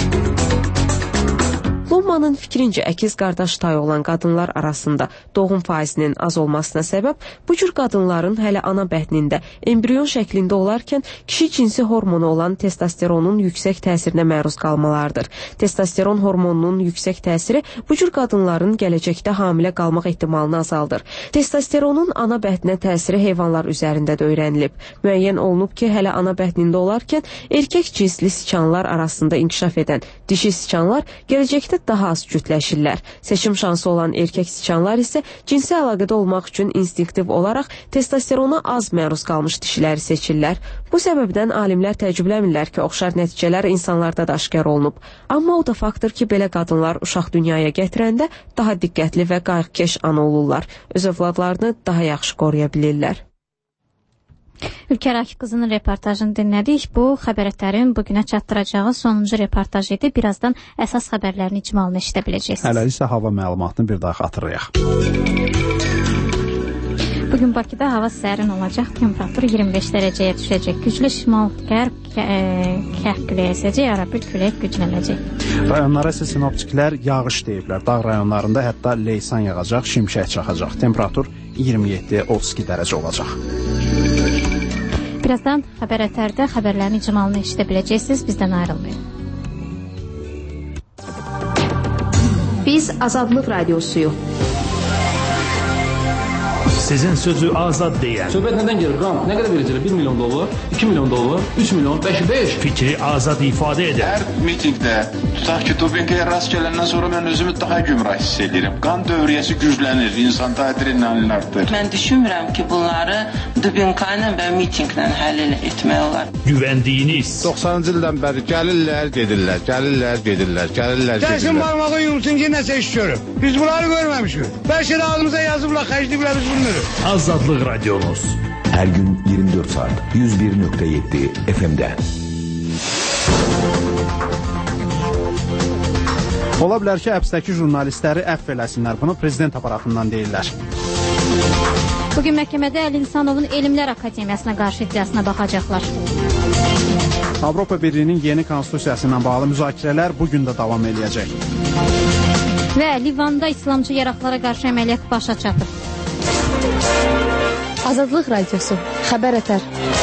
Lumanın fikrincə əkiz qardaş tayı olan qadınlar arasında doğum faizinin az olmasına səbəb bu cür qadınların hələ ana bətnində embrion şəklində olarkən kişi cinsi hormonu olan testosteronun yüksək təsirinə məruz qalmalardır. Testosteron hormonunun yüksək təsiri bu cür qadınların gələcəkdə hamilə qalmaq ehtimalını azaldır. Testosteronun ana bətnə təsiri heyvanlar üzərində də öyrənilib. Müəyyən olunub ki, hələ ana bətnində olarkən erkək cinsli siçanlar arasında inkişaf edən dişi siçanlar gələcəkdə daha az cütləşirlər. Seçim şansı olan erkək siçanlar isə cinsi əlaqədə olmaq üçün instinktiv olaraq testosterona az məruz qalmış dişiləri seçirlər. Bu səbəbdən alimlər təəccüblənmirlər ki, oxşar nəticələr insanlarda da aşkar olunub. Amma o da faktdır ki, belə qadınlar uşaq dünyaya gətirəndə daha diqqətli və qayğıkeş ana olurlar. Öz övladlarını daha yaxşı qoruya bilirlər. Ülker Akif qızının reportajını dinlədik. Bu xəbərlərin bugünə çatdıracağı sonuncu reportaj idi. Birazdan əsas xəbərlərin icmalını eşidə biləcəksiniz. Hələlik isə hava məlumatını bir daha xatırlayaq. Bugün Bakıda hava sərin olacaq. Temperatur 25 dərəcəyə düşəcək. Güclü şimal-qərb küləyi əsəcək, arabir külək güclənəcək. Rayonlara isə sinoptiklər yağış deyiblər. Dağ rayonlarında hətta leysan yağacaq, şimşək çaxacaq. Temperatur 27-32 dərəcə olacaq. Birazdan xəbər ətərdə xəbərlərin icmalını eşidə biləcəksiniz. Bizdən ayrılmayın. Biz Azadlıq Radiosuyuq. Sizin sözü azad deyən. Söhbət nədən gelir? Qram, nə qədər verəcəklər? 1 milyon dollar, 2 milyon dollar, 3 milyon, 5. Fikri azad ifadə edən. Hər mitingdə, tutaq ki, Dubinkaya rast gələndən sonra mən özümü daha gümrah hiss edirəm. Qan dövriyyəsi güclənir, insanda adrenalin artır. Mən düşünmürəm ki, bunları Dubinkayla və mitinglə həll etmək olar. Güvəndiyiniz. 90-cı ildən bəri gəlirlər, gedirlər, gəlirlər, gedirlər, gəlirlər, gedirlər. Gəlsin barmağı yumsun ki, nəsə iş görüb. Biz bunları görməmişik. Bəlkə də ağzımıza yazıblar, xərcliyiblər biz bunları. Azadlıq Radiomuz. Hər gün 24 saat 101.7 FM-də. Ola bilər ki, həbsdəki jurnalistləri əfv eləsinlər. Bunu prezident aparatından deyirlər. Bugün məhkəmədə Əli İnsanovun Elmlər Akademiyasına qarşı iddiasına baxacaqlar. Avropa Birliyinin yeni konstitusiyası ilə bağlı müzakirələr bugün də davam eləyəcək. Və Livanda İslamcı yaraqlara qarşı əməliyyat başa çatıb. Azadlıq Radiosu. Xəbər ətər.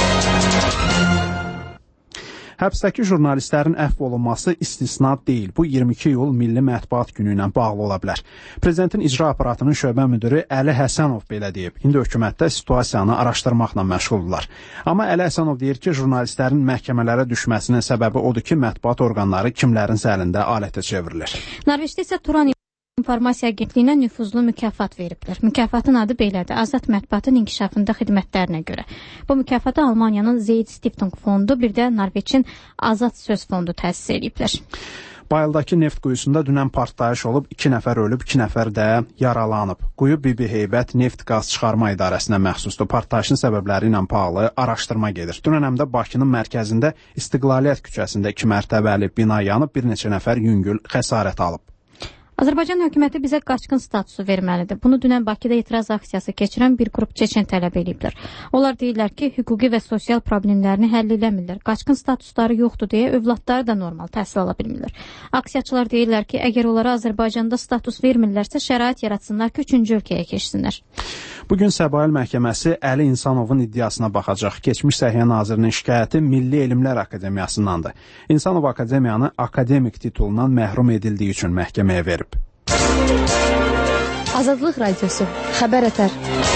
Həbsdəki jurnalistlərin əfv olunması istisna deyil. Bu 22 iyul Milli Mətbuat Günü ilə bağlı ola bilər. Prezidentin icra aparatının şöbə müdiri Əli Həsənov belə deyib. İndi hökumətdə situasiyanı araşdırmaqla məşğuldurlar. Amma Əli Həsənov deyir ki, jurnalistlərin məhkəmələrə düşməsinin səbəbi odur ki, mətbuat orqanları kimlərin əlində alətə çevrilir. Norveçdə isə Turan İnformasiya Agentliyinə nüfuzlu mükafat veriblər. Mükafatın adı belədir. Azad mətbuatın inkişafında xidmətlərinə görə. Bu mükafatı Almaniyanın Zeyd Stiftung fondu, bir də Norveçin Azad Söz fondu təsis ediblər. Bayıldakı neft quyusunda dünən partlayış olub, 2 nəfər ölüb, 2 nəfər də yaralanıb. Quyu Bibi Heybət Neft Qaz Çıxarma İdarəsinə məxsusdur. Partlayışın səbəbləri ilə bağlı araşdırma gedir. Dünən həm də Bakının mərkəzində İstiqlaliyyət küçəsində 2 mərtəbəli bina yanıb, bir neçə nəfər yüngül xəsarət alıb. Azərbaycan hökuməti bizə qaçqın statusu verməlidir. Bunu dünən Bakıda etiraz aksiyası keçirən bir qrup çeçen tələb ediblər. Onlar deyirlər ki, hüquqi və sosial problemlərini həll eləmirlər. Qaçqın statusları yoxdur deyə övladları da normal təhsil ala bilmirlər. Aksiyaçılar deyirlər ki, əgər onlara Azərbaycanda status vermirlərsə, şərait yaratsınlar ki, 3-cü ölkəyə keçsinlər. Bugün Səbail məhkəməsi Əli İnsanovun iddiasına baxacaq. Keçmiş Səhiyyə Nazirinin şikayəti Milli Elmlər Akademiyasındandır. İnsanov akademiyanı akademik titulundan məhrum edildiyi üçün məhkəməyə verib. Azadlıq Radiosu. Xəbər ətər.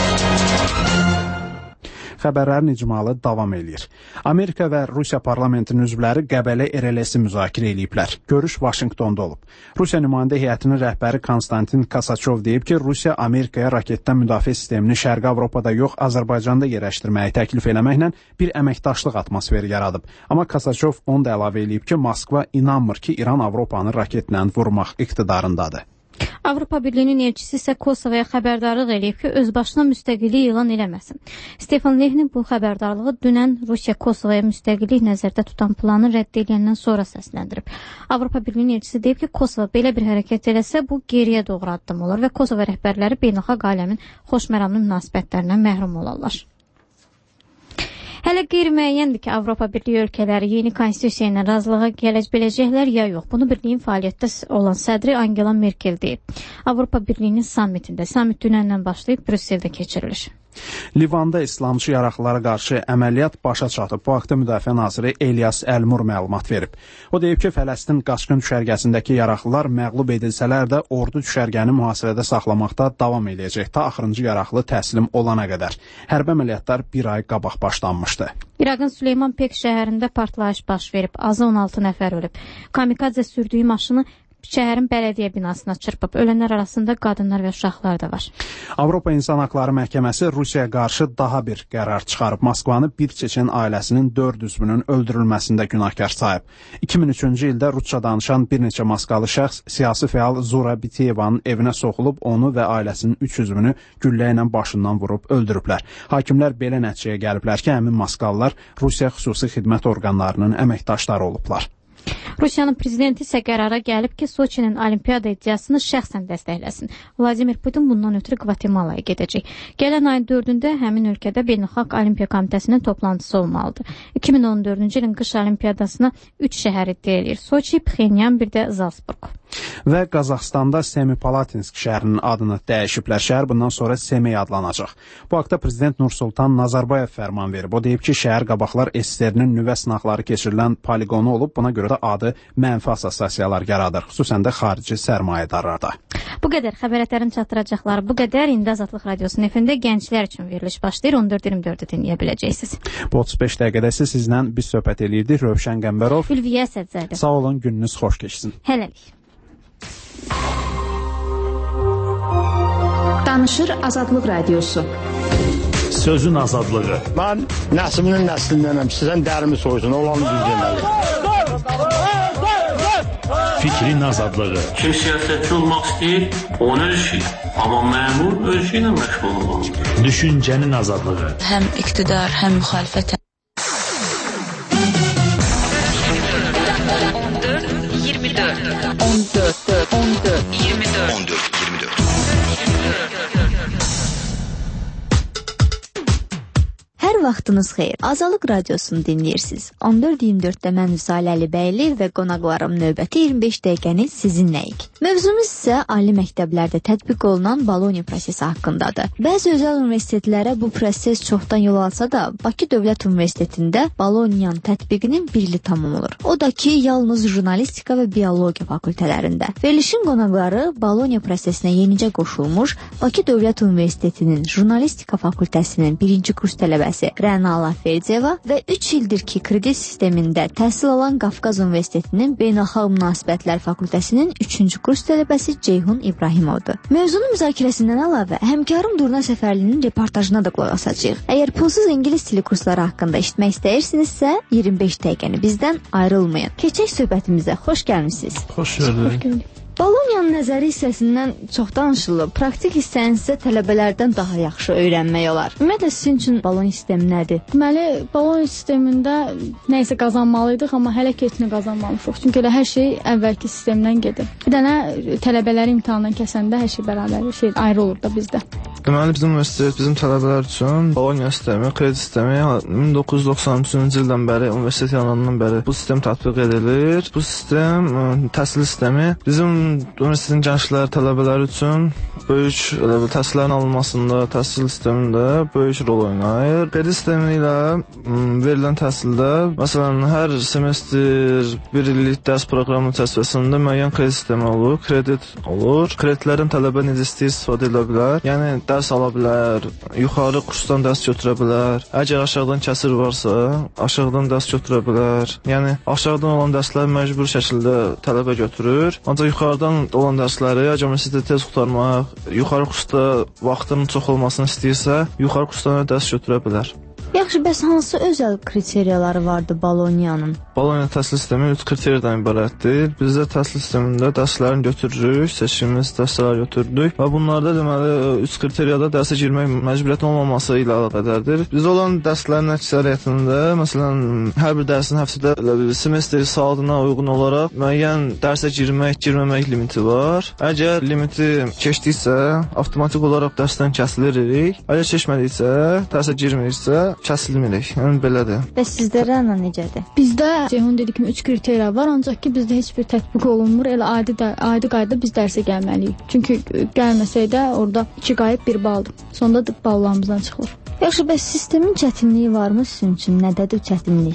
Xəbərlərin icmalı davam eləyir. Amerika və Rusiya parlamentinin üzvləri Qəbələ RLS-i müzakirə eləyiblər. Görüş Vaşinqtonda olub. Rusiya nümayəndə heyətinin rəhbəri Konstantin Kasaçov deyib ki, Rusiya Amerikaya raketdən müdafiə sistemini Şərqi Avropada yox, Azərbaycanda yerləşdirməyi təklif eləməklə bir əməkdaşlıq atmosferi yaradıb. Amma Kasaçov onu da əlavə eləyib ki, Moskva inanmır ki, İran Avropanı raketlə vurmaq iqtidarındadır. Avropa Birliyinin elçisi isə Kosovaya xəbərdarlıq eləyib ki, özbaşına müstəqillik elan eləməsin. Stefan Lehnin bu xəbərdarlığı dünən Rusiya Kosovaya müstəqillik nəzərdə tutan planı rədd edəndən sonra səsləndirib. Avropa Birliyinin elçisi deyib ki, Kosova belə bir hərəkət eləsə, bu geriyə doğru addım olar və Kosova rəhbərləri beynəlxalq aləmin xoşməramlı münasibətlərindən məhrum olarlar. Hələ qeyri-müəyyəndir ki, Avropa Birliyi ölkələri yeni konstitusiya ilə razılığa gələ biləcəklər ya yox. Bunu birliyin fəaliyyətdə olan sədri Angela Merkel deyib. Avropa Birliyinin sammitində, sammit dünəndən başlayıb Brüsseldə keçirilir. Livanda İslamçı yaraqlara qarşı əməliyyat başa çatıb. Bu haqda Müdafiə naziri Elias Elmur məlumat verib. O deyib ki, Fələstin qaçqın düşərgəsindəki yaraqlılar məğlub edilsələr də ordu düşərgəni mühasirədə saxlamaqda davam edəcək ta axırıncı yaraqlı təslim olana qədər. Hərbi əməliyyatlar bir ay qabaq başlanmışdı. İraqın Süleyman Pek şəhərində partlayış baş verib. Azı 16 nəfər ölüb. Kamikadze sürdüyü maşını şəhərin bələdiyyə binasına çırpıb. Ölənlər arasında qadınlar və uşaqlar da var. Avropa İnsan Haqları Məhkəməsi Rusiyaya qarşı daha bir qərar çıxarıb. Moskvanı bir çeçen ailəsinin 4 üzvünün öldürülməsində günahkar sayıb. 2003-cü ildə rusca danışan bir neçə maskalı şəxs siyasi fəal Zura Bitiyevanın evinə soxulub, onu və ailəsinin 3 üzvünü güllə ilə başından vurub öldürüblər. Hakimlər belə nəticəyə gəliblər ki, həmin maskalılar Rusiya xüsusi xidmət orqanlarının əməkdaşları olublar. Rusiyanın prezidenti isə qərara gəlib ki, Soçinin olimpiada iddiasını şəxsən dəstəkləsin. Vladimir Putin bundan ötürü Qvatemalaya gedəcək. Gələn ayın 4-də həmin ölkədə Beynəlxalq Olimpiya Komitəsinin toplantısı olmalıdır. 2014-cü ilin qış olimpiyadasına 3 şəhər iddia edir. Soçi, Pxenyan, bir də Zalsburg. Və Qazaxstanda Semipalatinsk şəhərinin adını dəyişiblər. Şəhər bundan sonra Semey adlanacaq. Bu haqda prezident Nursultan Nazarbayev fərman verib. O deyib ki, şəhər qabaqlar SSR-nin nüvə sınaqları keçirilən poligonu olub, buna görə də adı mənfi assosiasiyalar yaradır, xüsusən də xarici sərmayədarlarda. Bu qədər xəbərlərin çatdıracaqları bu qədər. İndi Azadlıq Radiosunun efində gənclər üçün veriliş başlayır. 14-24-ü dinləyə biləcəksiniz. Bu 35 dəqiqədə sizlə biz söhbət eləyirdik. Rövşən Qəmbərov, Ülviyə Əsədzadə. Sağ olun, gününüz xoş keçsin. Hələlik. Danışır Azadlıq Radiosu. Sözün azadlığı. Mən nəsliminin nəslindənəm. Sizdən dərimi soysun. Olanı düz deməli. Fikrin azadlığı. Kim siyasətçi olmaq istəyir, onun öz işi. Amma məmur öz işi ilə məşğul olmalıdır. Düşüncənin azadlığı. Həm iqtidar, həm müxalifət. 14-24. Hər vaxtınız xeyir. Azadlıq Radiosunu dinləyirsiniz. 14-24-də mən Vüsal Əlibəyli və qonaqlarım növbəti 25 dəqiqəni sizinləyik. Mövzumuz isə ali məktəblərdə tətbiq olunan Boloniya prosesi haqqındadır. Bəzi özəl universitetlərə bu proses çoxdan yol alsa da, Bakı Dövlət Universitetində Boloniyanın tətbiqinin bir ili tamam olur. O da ki, yalnız jurnalistika və biologiya fakültələrində. Verilişin qonaqları Boloniya prosesinə yenicə qoşulmuş Bakı Dövlət Universitetinin jurnalistika fakültəsinin 1-ci kurs tələbəsi Rəna Laferdiyeva və 3 ildir ki, kredit sistemində təhsil alan Qafqaz Universitetinin Beynəlxalq Münasibətlər Fakültəsinin 3-cü kurs tələbəsi Ceyhun İbrahimovdur. Mövzunun müzakirəsindən əlavə, həmkarım Durna Səfərlinin reportajına da qulaq asacağıq. Əgər pulsuz ingilis dili kursları haqqında eşitmək istəyirsinizsə, 25 dəqiqəni bizdən ayrılmayın. Keçək söhbətimizə. Xoş gəlmisiniz. Xoş gördük. Boloniyanın nəzəri hissəsindən çox danışılıb. Praktik hissəni isə tələbələrdən daha yaxşı öyrənmək olar. Ümumiyyətlə sizin üçün Boloniya sistemi nədir? Deməli, Boloniya sistemində nə isə qazanmalıydıq, amma hələ ki heç nə qazanmamışıq. Çünki elə hər şey əvvəlki sistemdən gedir. Bir dənə tələbələri imtahandan kəsəndə hər şey bərabər, ayrı olur da bizdə. Deməli, bizim universitet, bizim tələbələr üçün Boloniya sistemi, kredit sistemi 1993-cü ildən bəri, universitet yaranandan bəri bu sistem tətbiq edilir. Bu sistem, təhsil sistemi bizim universitetin gəncləri, tələbələri üçün böyük təhsillərin alınmasında, təhsil sistemində böyük rol oynayır. Kredit sistemi ilə verilən təhsildə, məsələn, hər semestr, bir illik dərs proqramı çərçivəsində müəyyən kredit sistemi olur, kredit olur. Kreditlərin tələbə necə istəyir istifadə edə bilər. Yəni, dərs ala bilər, yuxarı kursdan dərs götürə bilər. Əgər aşağıdan kəsir varsa, aşağıdan dərs götürə bilər. Yəni, aşağıdan olan dərslər məcbur şəkildə tələbə götürür. Ancaq yuxarıdan olan dərsləri, əgər universitetdə tez qurtarmaq, yuxarı kursda vaxtının çox olmasını istəyirsə, yuxarı kursdan dərs götürə bilər. Yaxşı, bəs hansı özəl kriteriyaları vardı Boloniyanın? Boloniya təhsil sistemi 3 kriteriyadan ibarətdir. Bizdə təhsil sistemində dərslərini götürürük, seçkimiz dərsləri götürdük və bunlarda deməli 3 kriteriyada dərsə girmək məcburiyyətin olmaması ilə əlaqədardır. Bizdə olan dərslərin əksəriyyətində, məsələn, hər bir dərsin həftədə semestr saatına uyğun olaraq müəyyən dərsə girməmək limiti var. Əgər limiti keçdiksə, avtomatik olaraq dərsdən kəsilirik. Əgər keçmədiksə, dərsə girmiriksə, kəsilmirik. Yəni belədir. Bəs sizdə Rəna necədir? Bizdə Ceyhun dediyi kimi 3 kriteriya var, ancaq ki bizdə heç bir tətbiq olunmur. Elə adi qaydada biz dərsə gəlməliyik. Çünki gəlməsək də orada 2 qayıb 1 baldır. Sonda ballarımızdan çıxılır. Yaxşı, bəs sistemin çətinliyi varmı sizin üçün? Nədədir çətinlik?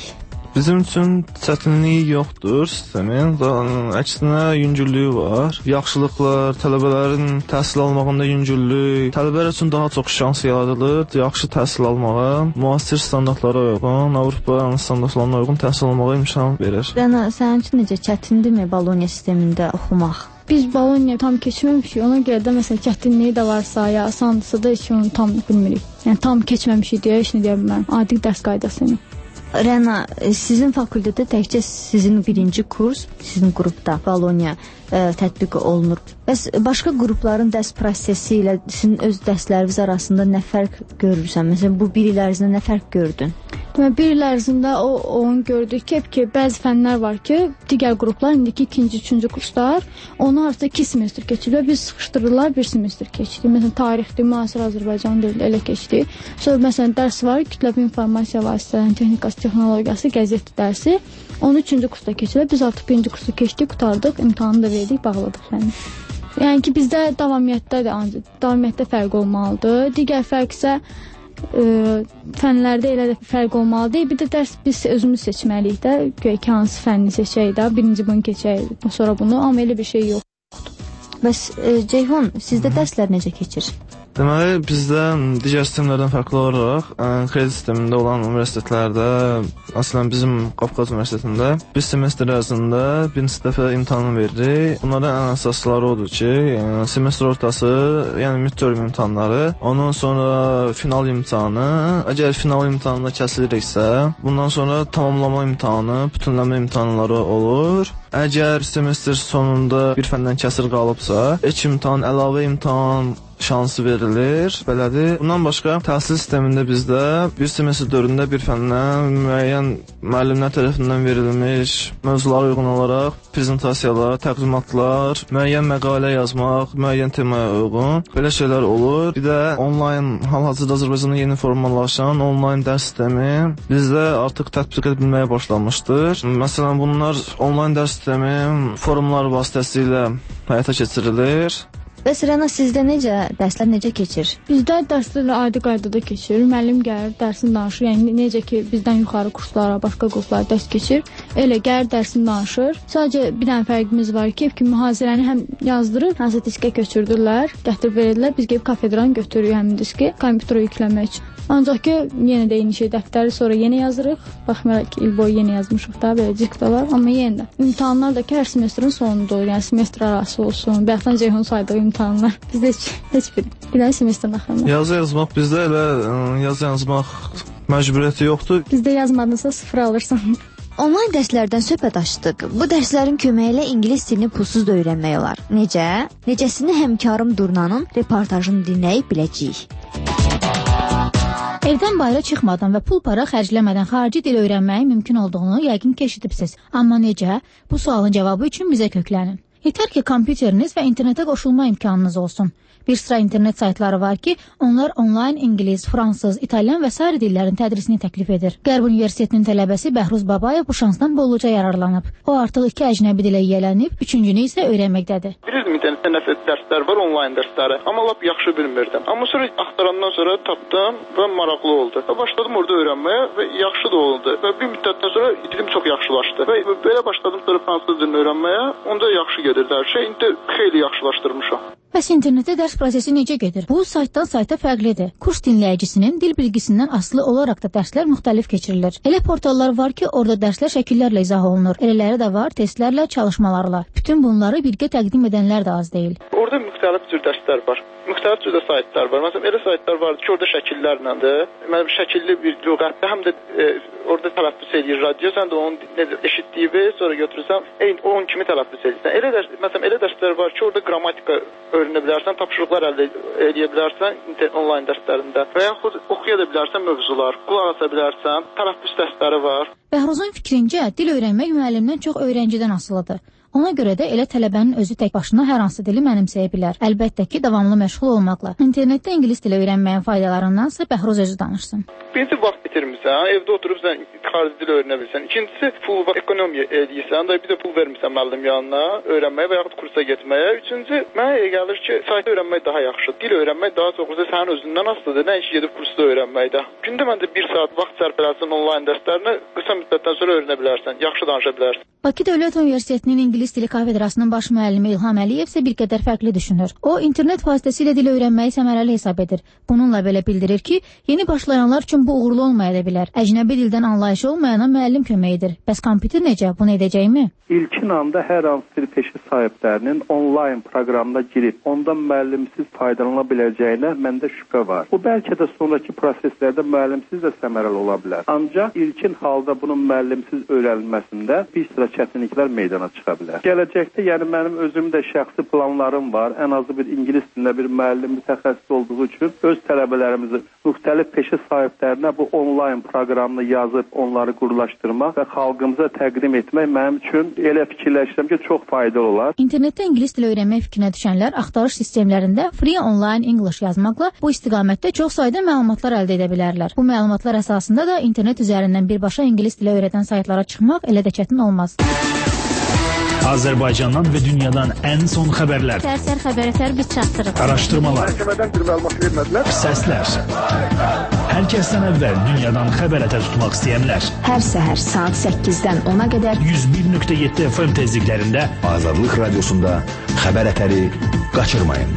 Bizim üçün çətinliyi yoxdur sistemin. Əksinə yüngüllüyü var. Yaxşılıqlar, tələbələrin təhsil almağında yüngüllük, tələbələr üçün daha çox şans yaradılır. Yaxşı təhsil almağa, müasir standartlara uyğun, Avropa standartlarına uyğun təhsil almağa imkan verir. Rəna, sənin üçün necə çətindirmi Bologna sistemində oxumaq? Biz Bologna tam keçməmişik. Ona görə də məsələn çətinliyi də varsa, ya asandısa da heç onu tam bilmirik. Yəni tam keçməmişik deyə heç nə deyə bilmərəm. Adi dərs qaydası ilə. Rəna, sizin fakültədə təkcə sizin birinci kurs, sizin qrupda Bologna tətbiq olunur. Bəs başqa qrupların dərs prosesi ilə sizin öz dərsləriniz arasında nə fərq görürsən? Məsələn, bu bir il ərzində nə fərq gördün? Demək, bir il ərzində onu gördük ki, bəzi fənlər var ki, digər qruplar, indiki ikinci, üçüncü kurslar, onu artıq 2 semestr keçirlər. Biz sıxışdırırlar, 1 semestr keçdik. Məsələn, tarixdir, müasir Azərbaycan dilində elə keçdik. Sonra məsələn, dərs var, kütləvi informasiya vasitələrinin texnikası, texnologiyası, qəzet dərsi. Onu 3-cü kursda keçirlər. Biz artıq 1-ci kursu keçdik, qutardıq, imtahanı da verdik, bağladıq fəni. Yəni ki, bizdə davamiyyətdə fərq olmalıdır. Digər fərq isə fənlərdə elə də fərq olmalıdır. Bir də dərs biz özümüz seçməliyik də. Ki, hansı fənni seçək də, birinci bunu keçək, sonra bunu, amma elə bir şey yoxdur. Bəs Ceyhun, sizdə dərslər necə keçir? Deməli, bizdə digər sistemlərdən fərqli olaraq kredit sistemində olan universitetlərdə, aslında bizim Qafqaz Universitetində bir semestr ərzində birinci dəfə imtahanı veririk. Bunların ən əsasları odur ki, semestr ortası, yəni midterm imtahanları, ondan sonra final imtahanı, əgər final imtahanında kəsiliriksə, bundan sonra tamamlama imtahanı, bütünləmə imtahanları olur. Əgər semestr sonunda bir fəndən kəsir qalıbsa, ek imtahan, əlavə imtahan şansı verilir, belədir. Bundan başqa təhsil sistemində bizdə bir semestr dövründə bir fəndən müəyyən müəllimlər tərəfindən verilmiş mövzulara uyğun olaraq prezentasiyalar, təqdimatlar, müəyyən məqalə yazmaq, müəyyən temaya uyğun belə şeylər olur. Bir də onlayn, hal-hazırda Azərbaycanda yeni formalaşan onlayn dərs sistemi bizdə artıq tətbiq edilməyə başlamışdır. Məsələn, bunlar onlayn dərs sistemi forumlar vasitəsilə həyata keçirilir. Bəs Rəna, sizdə dərslər necə keçir? Bizdə dərslər adi qaydada keçir. Müəllim gəlir, dərsini danışır. Yəni necə ki, bizdən yuxarı kurslara, başqa qruplara dərs keçir. Elə gəlir, dərsini danışır. Sadəcə bir dənə fərqimiz var ki, mühazirəni həm yazdırır, hansı diskə köçürdürlər, gətirib verirlər. Biz gəlib kafedranı götürürük həmin diski, kompüterə yükləmək üçün. Ancaq ki, yenə də eyni şey, dəftəri sonra yenə yazırıq. Baxmayaraq ki, il boyu yenə yazmışıq da, belə diskdalar. Amma yenə də imtahanlar da ki, hər semestrin sonundadır. Yəni semestr arası olsun, bayaqdan Ceyhun saydığı imtahanlar. Bizdə heç biri. Bir dənə semestrin axırında. Yazı yazmaq bizdə elə yazı yazmaq məcburiyyəti yoxdur. Bizdə yazmadınsa 0 alırsan. Onlayn dərslərdən söhbət açdıq. Bu dərslərin köməyi ilə ingilis dilini pulsuz da öyrənmək olar. Necə? Necəsini həmkarım Durnanın reportajını dinləyib biləcəyik. Evdən bayıra çıxmadan və pul para xərcləmədən xarici dil öyrənməyin mümkün olduğunu yəqin ki, eşidibsiz. Amma necə? Bu sualın cavabı üçün bizə köklənin. Yetər ki, kompüteriniz və internetə qoşulma imkanınız olsun. Bir sıra internet saytları var ki, onlar onlayn ingilis, fransız, italyan və sair dillərin tədrisini təklif edir. Qərb Universitetinin tələbəsi Bəhruz Babayev bu şansdan bolluca yararlanıb. O artıq 2 əcnəbi dilə yiyələnib, 3-cünü isə öyrənməkdədir. Bilirdim internetdə nəsə dərslər var, onlayn dərsləri. Amma lap yaxşı bilmirdim. Amma sonra axtarandan sonra tapdım və maraqlı oldu. Və başladım orada öyrənməyə və yaxşı da oldu. Və bir müddətdən sonra dilim çox yaxşılaşdı. Və belə başladım sonra fransız dilini öyrənməyə. Onda yaxşı gedirdi hər şey. İndi xeyli yaxşılaşdırmışam. Bəs internetdə dərs prosesi necə gedir? Bu, saytdan sayta fərqlidir. Kurs dinləyicisinin dil bilgisindən asılı olaraq da dərslər müxtəlif keçirilir. Elə portallar var ki, orada dərslər şəkillərlə izah olunur. Elələri də var, testlərlə, çalışmalarla. Bütün bunları birgə təqdim edənlər də az deyil. Orada müxtəlif cür dərslər var. Müxtəlif cürdə saytlar var. Məsələn, elə saytlar var ki, orada şəkillərlədir. Mənim şəkilli bir lüğətdə həm də orada tələffüz edir radio. Sən də onu eşitdiyi sonra götürürsən, onun kimi tələffüz edirsən. Məsələn, elə dərslər var ki, orada qrammatika öyrənə bilərsən, tapşırıqlar əldə edə bilərsən onlayn dərslərində və yaxud oxuya da bilərsən mövzular, qulaq asa bilərsən, tələffüz dərsləri var. Bəhruzun fikrincə, dil öyrənmək müəllimdən çox öyrəncidən asılıdır. Ona görə də elə tələbənin özü tək başına hər hansı dili mənimsəyə bilər. Əlbəttə ki, davamlı məşğul olmaqla. İnternetdə ingilis dili öyrənməyin faydalarındansa Bəhruz özü danışsın. Birinci vaxt bitirmirsən, evdə oturub sən xarici dil öyrənə bilirsən. İkincisi pul və ekonomiya eləyirsən, da bir də pul vermirsən müəllim yanına öyrənməyə və yaxud kursa getməyə. Üçüncü, mənə elə gəlir ki, saytda öyrənmək daha yaxşıdır. Dil öyrənmək daha çox sənin özündən asılıdır, nəinki gedib kursda öyrənməkdə. Gündə məncə 1 saat vaxt sərf edərsən onlayn dərslərini, qısa müddətdən sonra öyrənə bilərsən, yaxşı danışa bilərsən. Bakı Dövlət Universitetinin İngilis dili kafedrasının baş müəllimi İlham Əliyev isə bir qədər fərqli düşünür. O, internet vasitəsilə dil öyrənməyi səmərəli hesab edir. Bununla belə bildirir ki, yeni başlayanlar üçün bu uğurlu olmaya da bilər. Əcnəbi dildən anlayışı olmayana müəllim köməyidir. Bəs kompüter necə? Bunu edəcəkmi? İlkin anda hər hansı bir peşə sahiblərinin onlayn proqramına girib, ondan müəllimsiz faydalana biləcəyinə məndə şübhə var. Bu bəlkə də sonraki proseslərdə müəllimsiz də səmərəli ola bilər. Ancaq ilkin halda bunun müəllimsiz öyrənilməsində bir sıra çətinliklər meydana çıxa bilər. Gələcəkdə, yəni mənim özüm də şəxsi planlarım var. Ən azı bir ingilis dilində bir müəllim mütəxəssis olduğu üçün öz tələbələrimizi müxtəlif peşə sahiblərinə bu onlayn proqramını yazıb onları qurlaşdırmaq və xalqımıza təqdim etmək mənim üçün elə fikirləşirəm ki, çox faydalı olar. İnternetdə ingilis dili öyrənmək fikrinə düşənlər axtarış sistemlərində Free Online English yazmaqla bu istiqamətdə çox sayda məlumatlar əldə edə bilərlər. Bu məlumatlar əsasında da internet üzərindən birbaşa ingilis dili öyrədən saytlara çıxmaq elə də çətin olmaz. Azərbaycandan və dünyadan ən son xəbərlər. Sərsər xəbərətər biz çatdırıq. Araşdırmalar. Məhkəmədən bir məlumat vermədilər. Səslər. Hər kəsdən əvvəl dünyadan xəbərətər tutmaq istəyənlər. Hər səhər saat 8-dən 10-a qədər 101.7 FM tezliklərində Azadlıq Radiosunda xəbərətəri qaçırmayın.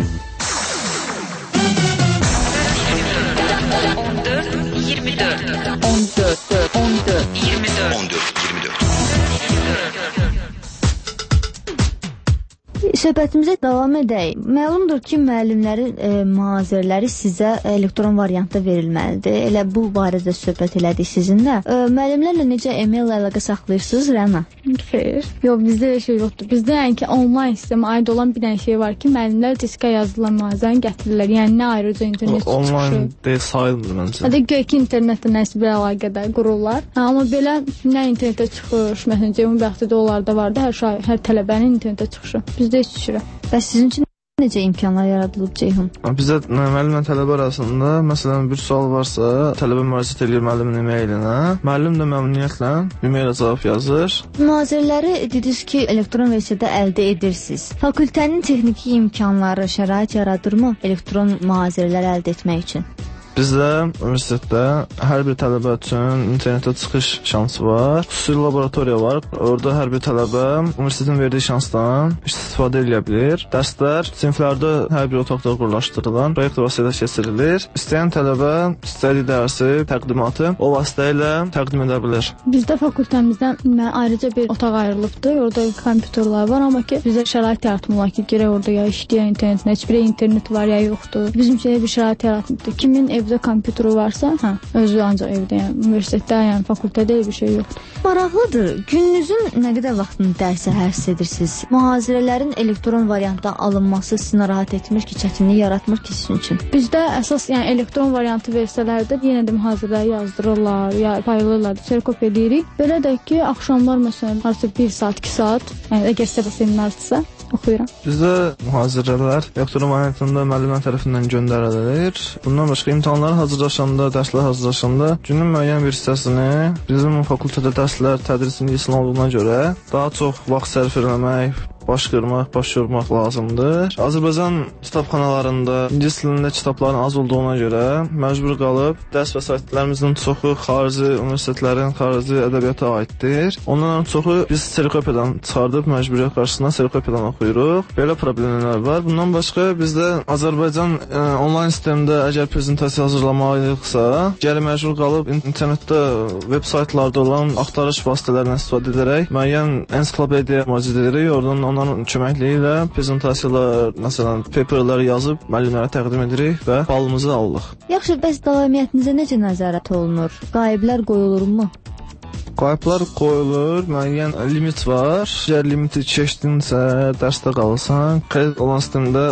14. Söhbətimizə davam edək. Məlumdur ki, müəllimlərin mühazirələri sizə elektron variantda verilməlidir. Elə bu barədə söhbət elədik sizinlə. Müəllimlərlə necə e-mail əlaqə saxlayırsınız, Rəna? Xeyr. Yox, bizdə elə şey yoxdur. Bizdə yəni ki, onlayn sistemə aid olan bir dənə şey var ki, müəllimlər diskə yazılan mühazirəni gətirirlər. Yəni nə ayrıca internet çıxışı. Onlayn deyil, sayılmır məncə. Hətta göy ki, internetdə nəsə bir əlaqədə qururlar. Amma belə nə internetə çıxış, məsələn, Ceyhun bəxtədə onlarda vardı, hər tələbənin internetə çıxışı. Bizdə heç düşürəm. Bəs sizin üçün necə imkanlar yaradılıb, Ceyhun? Bizə müəllimlə tələbə arasında, məsələn, bir sual varsa, tələbə müraciət edir müəllimin e-mailinə. Müəllim də məmnuniyyətlə e-mailə cavab yazır. Mühazirələri dediniz ki, elektron versiyada əldə edirsiniz. Fakültənin texniki imkanları şərait yaradırmı elektron mühazirələr əldə etmək üçün? Bizdə universitetdə hər bir tələbə üçün internetə çıxış şansı var. Xüsusi laboratoriya var. Orada hər bir tələbə universitetin verdiyi şansdan istifadə edə bilir. Dərslər siniflərdə hər bir otaqda qurlaşdırılan proyektor vasitəsilə keçirilir. İstəyən tələbə istədiyi dərsi, təqdimatı o vasitə ilə təqdim edə bilir. Bizdə fakültəmizdən ayrıca bir otaq ayrılıbdır. Orada kompüterlər var, amma ki, bizə şərait yaratmırlar ki, gərək orada ya işləyən internetin, heç bir internet var ya yoxdur. Bizim üçün bir şərait yaratmırdı. Kimin evdə kompüteri varsa, özü ancaq evdə, yəni universitetdə, yəni fakültədə bir şey yoxdur. Maraqlıdır. Gününüzün nə qədər vaxtını dərsə həsr edirsiniz? Mühazirələrin elektron variantda alınması sizi narahat etmir ki, çətinlik yaratmır ki sizin üçün? Bizdə əsas, yəni elektron variantı versələrdə yenə də mühazirələri yazdırırlar, ya paylayırlar, serkop edirik. Belə də ki, axşamlar məsələn, artıq 1 saat, 2 saat, yəni əgər səbə seminardırsa, oxuyuram. Bizdə mühazirələr elektron variantında müəllimlər tərəfindən göndərilir. Bundan başqa imtahanlara hazırlaşanda, dərslər hazırlaşanda günün müəyyən bir hissəsini bizim fakültədə dərslər tədrisinin yesin olduğuna görə daha çox vaxt sərf etmək, baş qırmaq, baş yormaq lazımdır. Azərbaycan kitabxanalarında ingilis dilində kitabların az olduğuna görə məcbur qalıb dərs vəsaitlərimizin çoxu xarici universitetlərin xarici ədəbiyyata aiddir. Onların çoxu biz serkopiyadan çıxardıb məcburiyyət qarşısında serkopiyadan oxuyuruq. Belə problemlər var. Bundan başqa bizdə Azərbaycan onlayn sistemdə əgər prezentasiya hazırlamalıyıqsa, gəli məcbur qalıb internetdə veb saytlarda olan axtarış vasitələrindən istifadə edərək müəyyən ensiklopediya müraciət edirik. Oradan onların köməkliyi ilə prezentasiyalar, məsələn, paperlər yazıb müəllimlərə təqdim edirik və balımızı alırıq. Yaxşı, bəs davamiyyətinizə necə nəzarət olunur? Qayıblar qoyulurmu? Qayıplar qoyulur, müəyyən limit var. Əgər limiti keçdinsə, dərsdə qalırsan, kredit olan sistemdə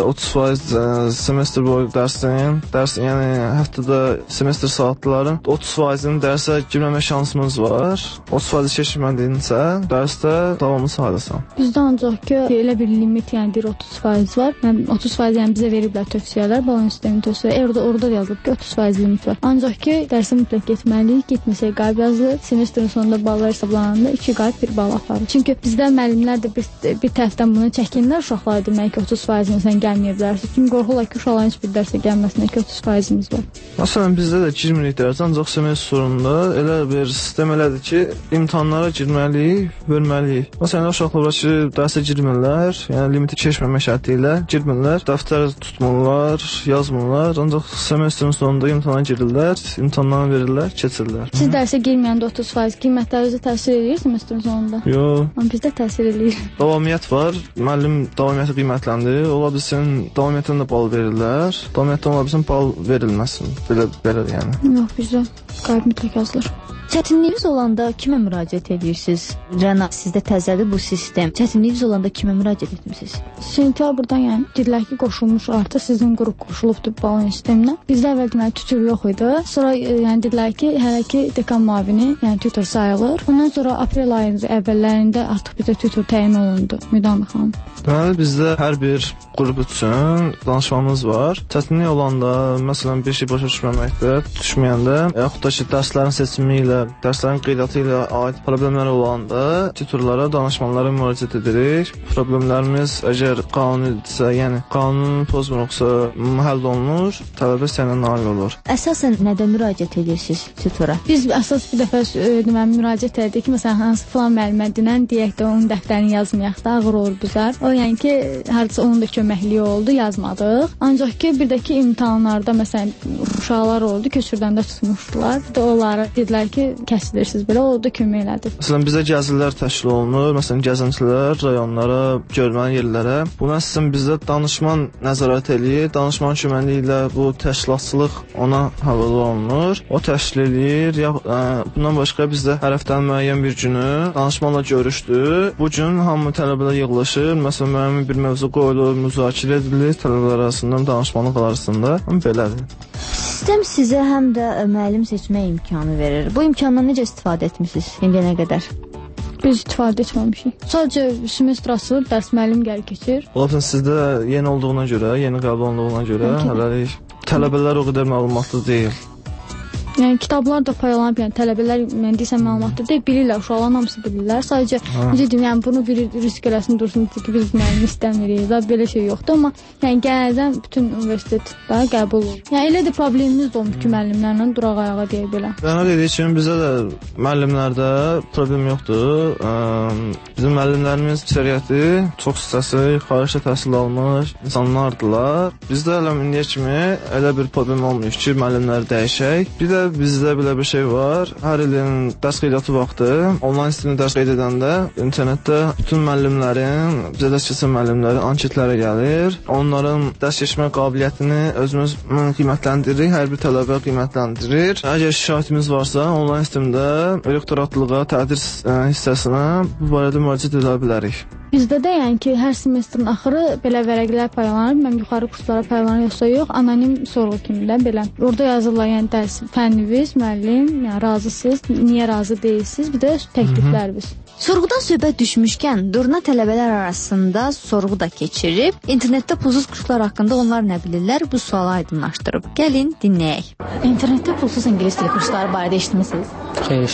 30% semestr boyu dərs, yəni həftədə semestr saatların 30%-nin dərsə girməmə şansımız var. 30% keçmədinsə, dərsdə davamlı sayılırsan. Bizdə ancaq ki, elə bir limit, yəni deyir 30% var. 30% yəni bizə veriblər tövsiyələr, balon sistemi tövsiyələr. Orada yazılıb ki, 30% limit var. Ancaq ki, dərsə mütləq getməliyik. Getməsək qayıb yazılır. Semestrin sonunda ballar hesablananda 2 qayıb 1 bal aparır. Çünki bizdə müəllimlər də bir tərəfdən bunu çəkinirlər. Uşaqlar demək ki, 30%-ni sən gəlməyə bilərsən. Çünki qorxurlar ki, uşaqların heç bir dərsə gəlməsinə ki, 30%-imiz var. Məsələn, bizdə də girmirik dərsə, ancaq semestr sonunda elə bir sistem elədir ki, imtahanlara girməliyik, verməliyik. Məsələn, uşaqlar var ki, dərsə girmirlər, yəni limiti keçməmə şərti ilə girmirlər, dəftər tutmurlar, yazmırlar, ancaq semestrin sonunda imtahana girirlər, imtahanlarını verirlər, keçirlər. Siz dərsə girməyəndə 30% qiymətlərinizə təsir edir semestrin sonunda? Yox. Amma bizdə təsir edir. Davamiyyət var, müəllim davamiyyəti qiymətləndirir, ola bilsin davamiyyətdən də bal verirlər, davamiyyətdən ola bilsin bal verilməsin, belə yəni. Yox, bizdə qayıb mütləq yazılır. Çətinliyiniz olanda kimə müraciət edirsiniz? Rəna, sizdə təzədir bu sistem. Çətinliyiniz olanda kimə müraciət etmisiniz? Sentyabrdan yəni dedilər ki, qoşulmuş artıq sizin qrup qoşulubdur balon sisteminə. Bizdə əvvəl deməli tutor yox idi. Sonra yəni dedilər ki, hələ ki dekan müavini, yəni tutor sayılır. Ondan sonra aprel ayının əvvəllərində artıq bizə tutor təyin olundu. Müdami xanım. Deməli bizdə hər bir qrup üçün danışmamız var. Çətinlik olanda, məsələn, bir şey başa düşməməkdə, düşməyəndə, yaxud da ki, dərslərin seçimi ilə, dərslərin qeydiyyatı ilə aid problemlər olanda tutorlara, danışmanlara müraciət edirik. Problemlərimiz əgər qanunidirsə, yəni qanunu pozmuruqsa, həll olunur, tələbə istəyinə nail olur. Əsasən nədən müraciət edirsiniz tutora? Biz əsas bir dəfə deməli müraciət etdik ki, məsələn, hansı falan müəllimə dinən deyək də onun dəftərini yazmayaq da, ağır olur bizə. O yəni ki, hardasa onun da köməkliyi oldu, yazmadıq. Ancaq ki, bir də ki, imtahanlarda məsələn uşaqlar oldu, köçürdəndə tutmuşdular. Bir də onları dedilər ki, kəsilirsiniz belə, o da kömək elədi. Məsələn, bizdə gəzilər təşkil olunur, məsələn, gəzintilər rayonlara, görməli yerlərə. Buna əsasən bizdə danışman nəzarət eləyir, danışman köməkliyi ilə bu təşkilatçılıq ona həvalə olunur. O təşkil eləyir. Bundan başqa bizdə hər həftənin müəyyən bir günü danışmanla görüşdü. Bu gün hamı tələbələr yığılışır, məsələn, müəyyən bir mövzu qoyulur, müzakirə edilir tələbələr arasında, danışmanlıq arasında. Belədir. Sistem sizə həm də müəllim seçmə imkanı verir. Bu imkandan necə istifadə etmisiniz indiyənə qədər? Biz istifadə etməmişik. Sadəcə semestr açılır, dərs müəllim gəlir keçir. Olsun, sizdə yeni olduğuna görə, yeni qəbul olunduğuna görə hələlik tələbələr o qədər məlumatlı deyil. Yəni kitablar da paylanıb, yəni tələbələr mən desəm məlumatlı deyil, bilirlər, uşaqların hamısı bilirlər. Sadəcə necə deyim, yəni bunu bir risk eləsin dursun ki, biz müəllim istəmirik. Da belə şey yoxdur, amma yəni gələcəkdən bütün universitetdə qəbul olur. Yəni elə də problemimiz olmuş ki, müəllimlərlə duraq ayağa deyə belə. Rəna dediyi kimi bizdə də müəllimlərdə problem yoxdur. Bizim müəllimlərimiz əksəriyyəti çox hissəsi xaricdə təhsil almış insanlardılar. Bizdə elə indiyə kimi elə bir problem olmuyor ki, müəllimləri dəyişək. Bir də bizdə belə bir şey var. Hər ilin dərs qeydiyyatı vaxtı onlayn sistemdə dərs qeyd edəndə internetdə bütün müəllimlərin, bizə dərs keçən müəllimlərin anketləri gəlir. Onların dərs keçmə qabiliyyətini özümüz qiymətləndiririk, hər bir tələbə qiymətlendirir. Əgər şikayətimiz varsa, onlayn sistemdə rektoratlığa, tədris hissəsinə bu barədə müraciət edə bilərik. Bizdə də yəni ki, hər semestrin axırı belə vərəqlər paylanır. Mən yuxarı kurslara paylanır yoxsa yox, anonim sorğu kimi də belə. Orada yazırlar, yəni dərs fənniniz, müəllim, yəni razısınız, niyə razı deyilsiniz, bir də təklifləriniz. Sorğudan söhbət düşmüşkən, Durna tələbələr arasında sorğu da keçirib. İnternetdə pulsuz kurslar haqqında onlar nə bilirlər, bu sualı aydınlaşdırıb. Gəlin, dinləyək. İnternetdə pulsuz ingilis dili kursları barədə eşitmisiniz? Xeyr,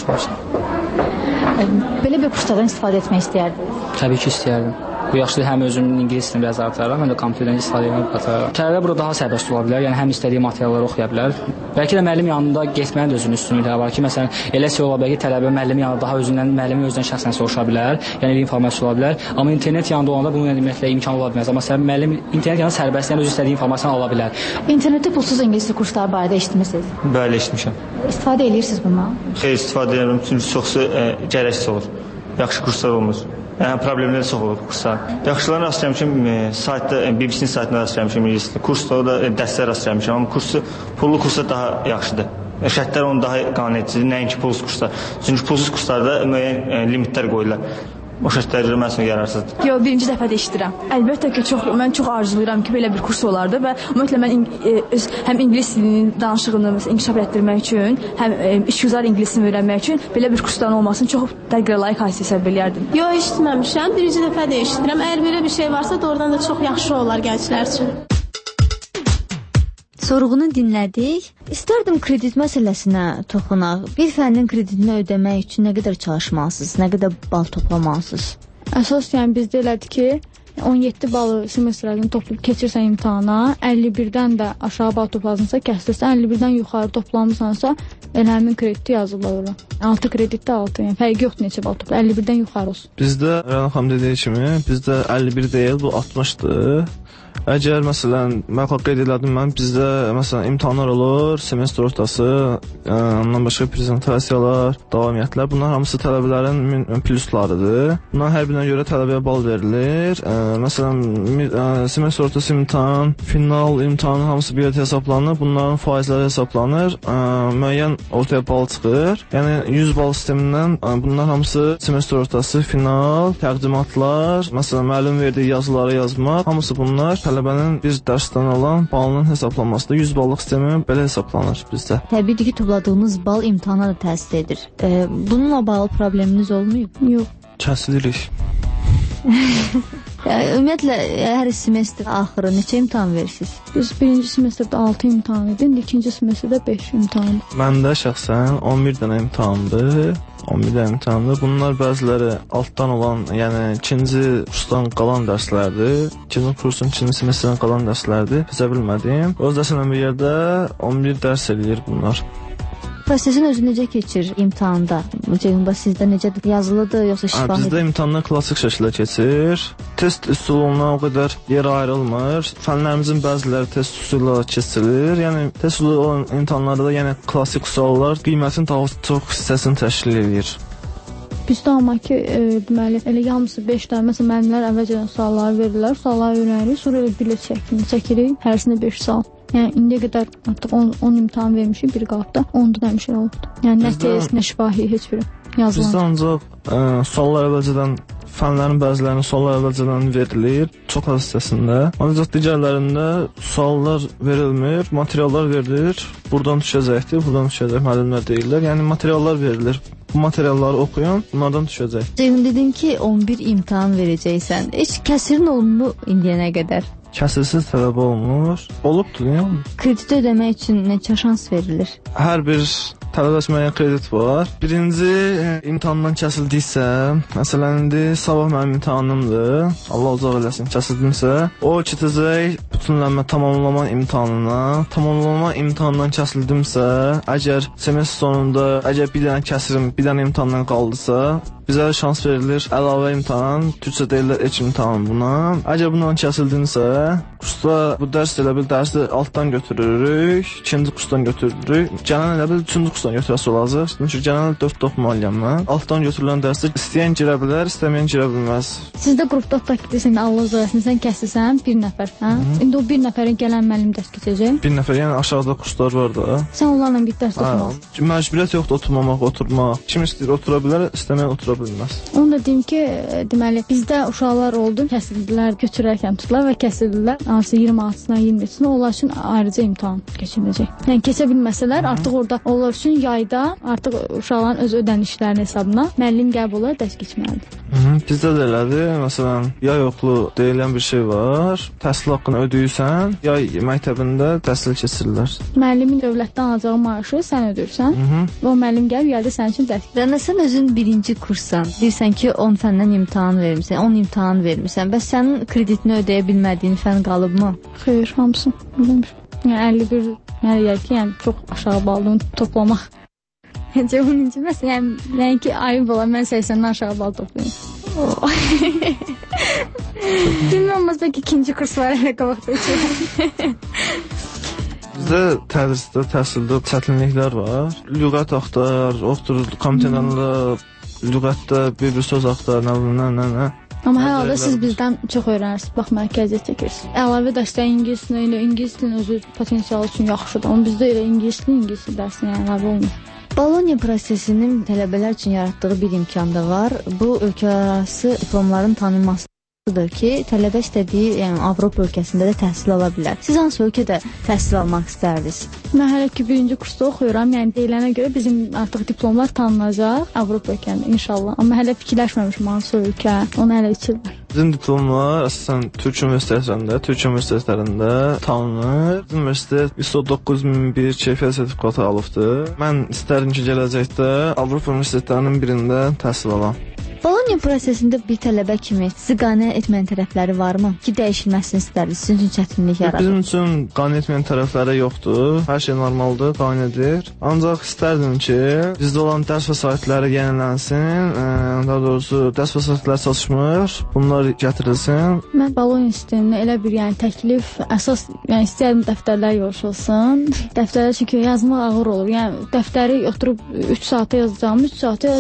eşitmişəm. Belə bir kurslardan istifadə etmək istəyərdiniz? Təbii ki, istəyərdim. Bu yaxşıdır, həm özümün ingilis dilini biraz artıraraq, həm də kompüterdən istifadə etmək bacararaq. Tələbə burada daha sərbəst ola bilər, yəni həm istədiyi materialları oxuya bilər. Bəlkə də müəllim yanında getməyin də özünün üstünlükləri var ki, məsələn, elə şey ola bilər ki, tələbə müəllimin yanında daha müəllimin özündən şəxsən soruşa bilər, yəni informasiya ola bilər. Amma internet yanında olanda bunun ümumiyyətlə imkan ola bilməz. Amma müəllim internet yanında sərbəstliklə öz istədiyi informasiyanı ala bilər. İnternetdə pulsuz ingilis dili kursları barədə eşitmisiniz? Bəli, eşitmişəm. İstifadə edirsiniz bundan? Xeyr, istifadə edirəm, çünki çoxsu gərəksiz olur. Yaxşı kurslar olmur. Yəni problemlər çox olur kurslar. Yaxşılarını rastlamışam saytda, BBC-nin saytında rastlamışam ingilis dili kursda, o da dərslər rastlamışam, amma kursu pullu kursa daha yaxşıdır. Şərtlər onu daha qanunedicidir, nəinki pulsuz kurslar. Çünki pulsuz kurslarda müəyyən limitlər qoyurlar. O şərtlər mənim üçün yararsızdır. Yox, birinci dəfə də eşidirəm. Əlbəttə ki, mən çox arzulayıram ki, belə bir kurs olardı və ümumiyyətlə mən həm ingilis dilinin danışığını inkişaf etdirmək üçün, həm işgüzar ingilisini öyrənmək üçün belə bir kursların olmasını çox təqdirə layiq hadisə hesab eləyərdim. Yox, eşitməmişəm. Birinci dəfə də eşidirəm. Əgər belə bir şey varsa, doğrudan da çox yaxşı olar gənclər üçün. Sorğunu dinlədik. İstərdim kredit məsələsinə toxunaq. Bir fənnin kreditini ödəmək üçün nə qədər çalışmalısınız, nə qədər bal toplamalısınız? Əsas yəni bizdə elədir ki, 17 balı semestrlərdən toplayıb keçirsən imtahana, 51-dən də aşağı bal toplasınsa, kəsilirsən, 51-dən yuxarı toplamısansa, elə həmin krediti yazırlar ora. 6 kreditdə 6, yəni fərqi yoxdur neçə bal topla, 51-dən yuxarı olsun. Bizdə Rəna xanım dediyi kimi, bizdə 51 deyil, bu 60-dır. Əgər məsələn, mən qeyd elədim, bizdə məsələn imtahanlar olur, semestr ortası, ondan başqa prezentasiyalar, davamiyyətlər, bunlar hamısı tələbələrin pluslarıdır. Bunların hər birinə görə tələbəyə bal verilir. Məsələn, semestr ortası imtahan, final imtahanın hamısı bir yerdə hesablanır, bunların faizləri hesablanır, müəyyən ortaya bal çıxır. Yəni 100 bal sistemindən bunlar hamısı semestr ortası, final, təqdimatlar, məsələn, müəllim verdiyi yazıları yazmaq, hamısı bunlar tələbənin bir dərsdən olan balının hesablanmasıdır. 100 ballıq sistemi belə hesablanır bizdə. Təbii ki, topladığınız bal imtahana da təsir edir. Bununla bağlı probleminiz olmayıb? Yox. Kəsilirik. Ümumiyyətlə, hər semestr axırı neçə imtahan verirsiniz? Biz birinci semestrdə 6 imtahan idi, ikinci semestrdə 5 imtahan. Məndə şəxsən 11 dənə imtahandır. 11 dənə imtahandır. Bunlar bəziləri altdan olan, yəni ikinci kursdan qalan dərslərdir. İkinci kursun ikinci semestrdən qalan dərslərdir. Bizə bilmədim. Öz dərslə bir yerdə 11 dərs eləyir bunlar. Prosesin özü necə keçir imtahanda? Ceyhunba sizdə necədir? Yazılıdır, yoxsa şifahi? Bizdə imtahanlar klassik şəkildə keçir. Test üsuluna o qədər yer ayrılmır. Fənlərimizin bəziləri test üsulu keçirilir. Yəni test üsulu olan imtahanlarda yəni klassik suallar qiymətin daha çox hissəsini təşkil edir. Bizdə amma ki, deməli, elə hamısı 5 dənə, məsələn, müəllimlər əvvəlcədən sualları verirlər, sualları öyrənirik, sonra elə bilet çəkirik, hərəsində 5 sual. Yəni indiyə qədər artıq 10 imtahan vermişik, bir qapda 10-da da həmişə olubdu. Yəni nə test, nə şifahi, heç biri yazılan. Bizdə ancaq suallar əvvəlcədən, fənlərin bəzilərinin suallar əvvəlcədən verilir, çox az hissəsində. Ancaq digərlərində suallar verilmir, materiallar verilir, buradan düşəcəkdir, buradan düşəcək, müəllimlər deyirlər. Yəni materiallar verilir. Bu materialları oxuyun, bunlardan düşəcək. Ceyhun, dedin ki, 11 imtahan verəcəksən. Heç kəsirin olunmu indiyənə qədər? Kəsirsiz tələb olunur. Olubdur, yəni. Kredit ödəmək üçün neçə şans verilir? Hər bir tələbə müəyyən kredit var. Birinci imtahandan kəsildiysə, məsələn, indi sabah mənim imtahanımdır. Allah uzaq eləsin, kəsildimsə, o keçəcək bütünlənmə tamamlama imtahanına. Tamamlama imtahandan kəsildimsə, əgər semestr sonunda əgər bir dənə kəsirim, bir dənə imtahandan qaldısa, bizə şans verilir əlavə imtahan, türkçə deyirlər ek imtahan buna. Əgər bundan kəsildinsə, kursda bu dərs elə bil dərsi altdan götürürük, ikinci kursdan götürürük. Gələn elə bil üçüncü kursdan götürəsi olacaq. Çünki gələn 4 oxumalıyam mən. Altdan götürülən dərsə istəyən girə bilər, istəməyən girə bilməz. Sizdə qrupda taktikdə Allah uzaqsın, sən kəsilsən bir nəfər, hə? İndi o bir nəfərin gələn müəllim dərs keçəcək. Bir nəfər, yəni aşağıda kurslar var da. Sən onlarla bir dərs oxumaq. Məcburiyyət yoxdur oturmamaq, oturmaq. Kim istəyir otura bilər, istəməyən otura bilməz. Onu da deyim ki, deməli bizdə uşaqlar oldu, kəsildilər, götürərkən tutdular və kəsildilər. Artıq 26-sına, 27-sinə onlar üçün ayrıca imtahan keçiriləcək. Yəni keçə bilməsələr, artıq orada onlar üçün yayda artıq uşaqların öz ödənişlərinin hesabına müəllim qəbul olaraq dərs keçməlidir. Bizdə də elədir. Məsələn, yay okulu deyilən bir şey var. Təhsil haqqını ödəyirsən, yay məktəbində təhsil keçirirlər. Müəllimin dövlətdən alacağı maaşı sən ödəyirsən. Və o müəllim gəlib yayda sənin üçün dərs. Rəna, sən özün birinci kurssan. Deyirsən ki, 10 fəndən imtahan vermisən, 10 imtahan vermisən. Bəs sənin kreditini ödəyə bilmədiyin fən qalıbmı? Xeyr, hamısı. Yəni 51, yəni çox aşağı balını toplamaq. Necə onun inciməz, yəni ki, ayıb olar, mən 80-dən aşağı bal toplayayım. Bilməm, bəlkə ikinci kurs var, elə qabaqda içirəm. Bizdə tədrisdə, təhsildə çətinliklər var. Lüğət axtar, oxtur, komitələrlə lüğətdə bir söz axtar, nə. Amma hər halda siz bizdən çox öyrənirsiniz. Bax, mərkəziyyət çəkirsiniz. Əlavə dəstək ingilis dilində, ingilis dilinin özü potensialı üçün yaxşıdır. Amma bizdə elə ingilis dərsi əlavə olmur. Bologna prosesinin tələbələr üçün yaratdığı bir imkan da var. Bu ölkəarası diplomların tanınmasıdır ki, tələbə istədiyi, yəni Avropa ölkəsində də təhsil ala bilər. Siz hansı ölkədə təhsil almaq istərdiniz? Mən hələ ki 1-ci kursda oxuyuram. Yəni deyilənə görə bizim artıq diplomlar tanınacaq Avropa ölkəsində inşallah. Amma hələ fikirləşməmişəm hansı ölkə. Onu hələ içirəm. Bizim diplomlar əsasən Türk universitetlərində tanınır. Bizim universitet ISO 9001 keyfiyyət sertifikatı alıbdır. Mən istərdim ki, gələcəkdə Avropa universitetlərinin birində təhsil alam. Bologna prosesində bir tələbə kimi sizi qane etməyən tərəfləri varmı? Ki, dəyişilməsini istərdiniz, sizin üçün çətinlik yaradır? Bizim üçün qane etməyən tərəfləri yoxdur. Hər şey normaldır, qanedir. Ancaq istərdim ki, bizdə olan dərs vəsaitləri yenilənsin. Daha doğrusu, dərs vəsaitləri çatışmır. Bunlar gətirilsin. Mən Bologna sistemində elə bir təklif, əsas istəyirəm dəftərlər yoxsulsun. Dəftərlər çünki yazmaq ağır olur. Yəni dəftəri oturub 3 saata yazacağım. 3 saata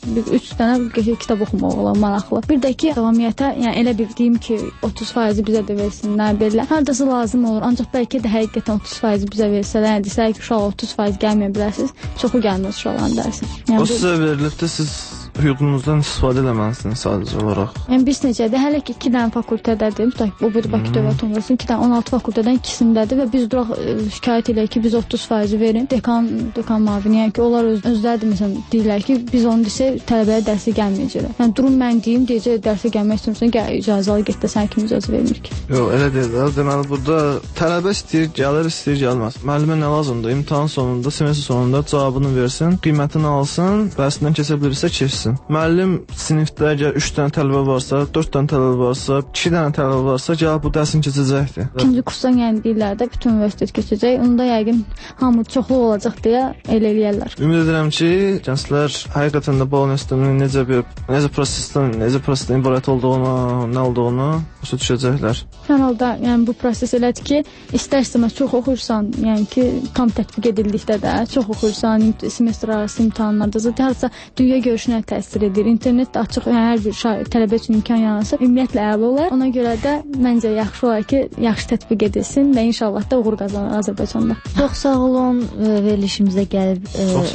3 dənə kitab oxumaq olar maraqlı. Bir də ki, davamiyyətə, yəni elə bir deyim ki, 30% bizə də versinlər belə. Hardasa lazım olur. Ancaq bəlkə də həqiqətən 30% bizə versələr, yəni desək ki, uşaq 30% gəlməyə bilərsiniz, çoxu gəlməz uşaqların dərsi. Yəni, o sizə verilibdə siz hüququnuzdan istifadə eləməlisiniz sadəcə olaraq. Yəni biz necədir? Hələ ki 2 dənə fakültədədir. Bu Bakı Dövlət Universitetinin 2 dənə 16 fakültədən ikisindədir və biz duraq şikayət eləyək ki, biz 30% verin. Dekan müavini, yəni ki, onlar özləri də məsələn deyirlər ki, biz onu desək tələbəyə dərsə gəlməyəcəklər. Yəni durum mən deyim, deyəcək dərsə gəlmək istəmirsən, gəl icazə al get də sən kimi icazə vermirik. Yox, elə deyil də. Deməli burada tələbə istəyir, gəlir, istəyir, gəlməz. Müəllimə nə lazımdır? İmtahan sonunda, semestr sonunda cavabını versin, qiymətini alsın, dərsindən keçə bilirsə keçsin. Müəllim sinifdə əgər 3 dənə tələbə varsa, 4 dənə tələbə varsa, 2 dənə tələbə varsa, gəlib bu dərsin keçəcəkdir. İkinci kursdan yəni deyirlər də bütün universitet keçəcək. Onda yəqin hamı çoxluq olacaq deyə elə eləyərlər. Ümid edirəm ki, gənclər həqiqətən də Bologna sisteminin necə prosesdən ibarət olduğunu, nə olduğunu başa düşəcəklər. Hər halda yəni bu proses elədir ki, istər-istəməz çox oxuyursan, yəni ki, tam tətbiq edildikdə də çox oxuyursan, semestr arası imtahanlarda zaten harca dünya görüşünə təsir edir. İnternet də açıq, yəni hər bir tələbə üçün imkan yaransa, ümumiyyətlə əla olar. Ona görə də məncə yaxşı olar ki, yaxşı tətbiq edilsin və inşallah da uğur qazanır Azərbaycanda. Çox sağ olun, verilişimizə gəlib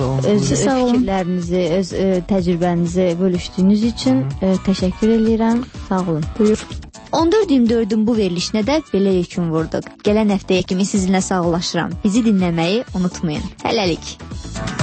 öz fikirlərinizi, öz təcrübənizi bölüşdüyünüz üçün təşəkkür edirəm. Sağ olun. Buyur. 14-24-ün bu verilişinə də belə yekun vurduq. Gələn həftəyə kimi sizinlə sağollaşıram. Bizi dinləməyi unutmayın. Hələlik.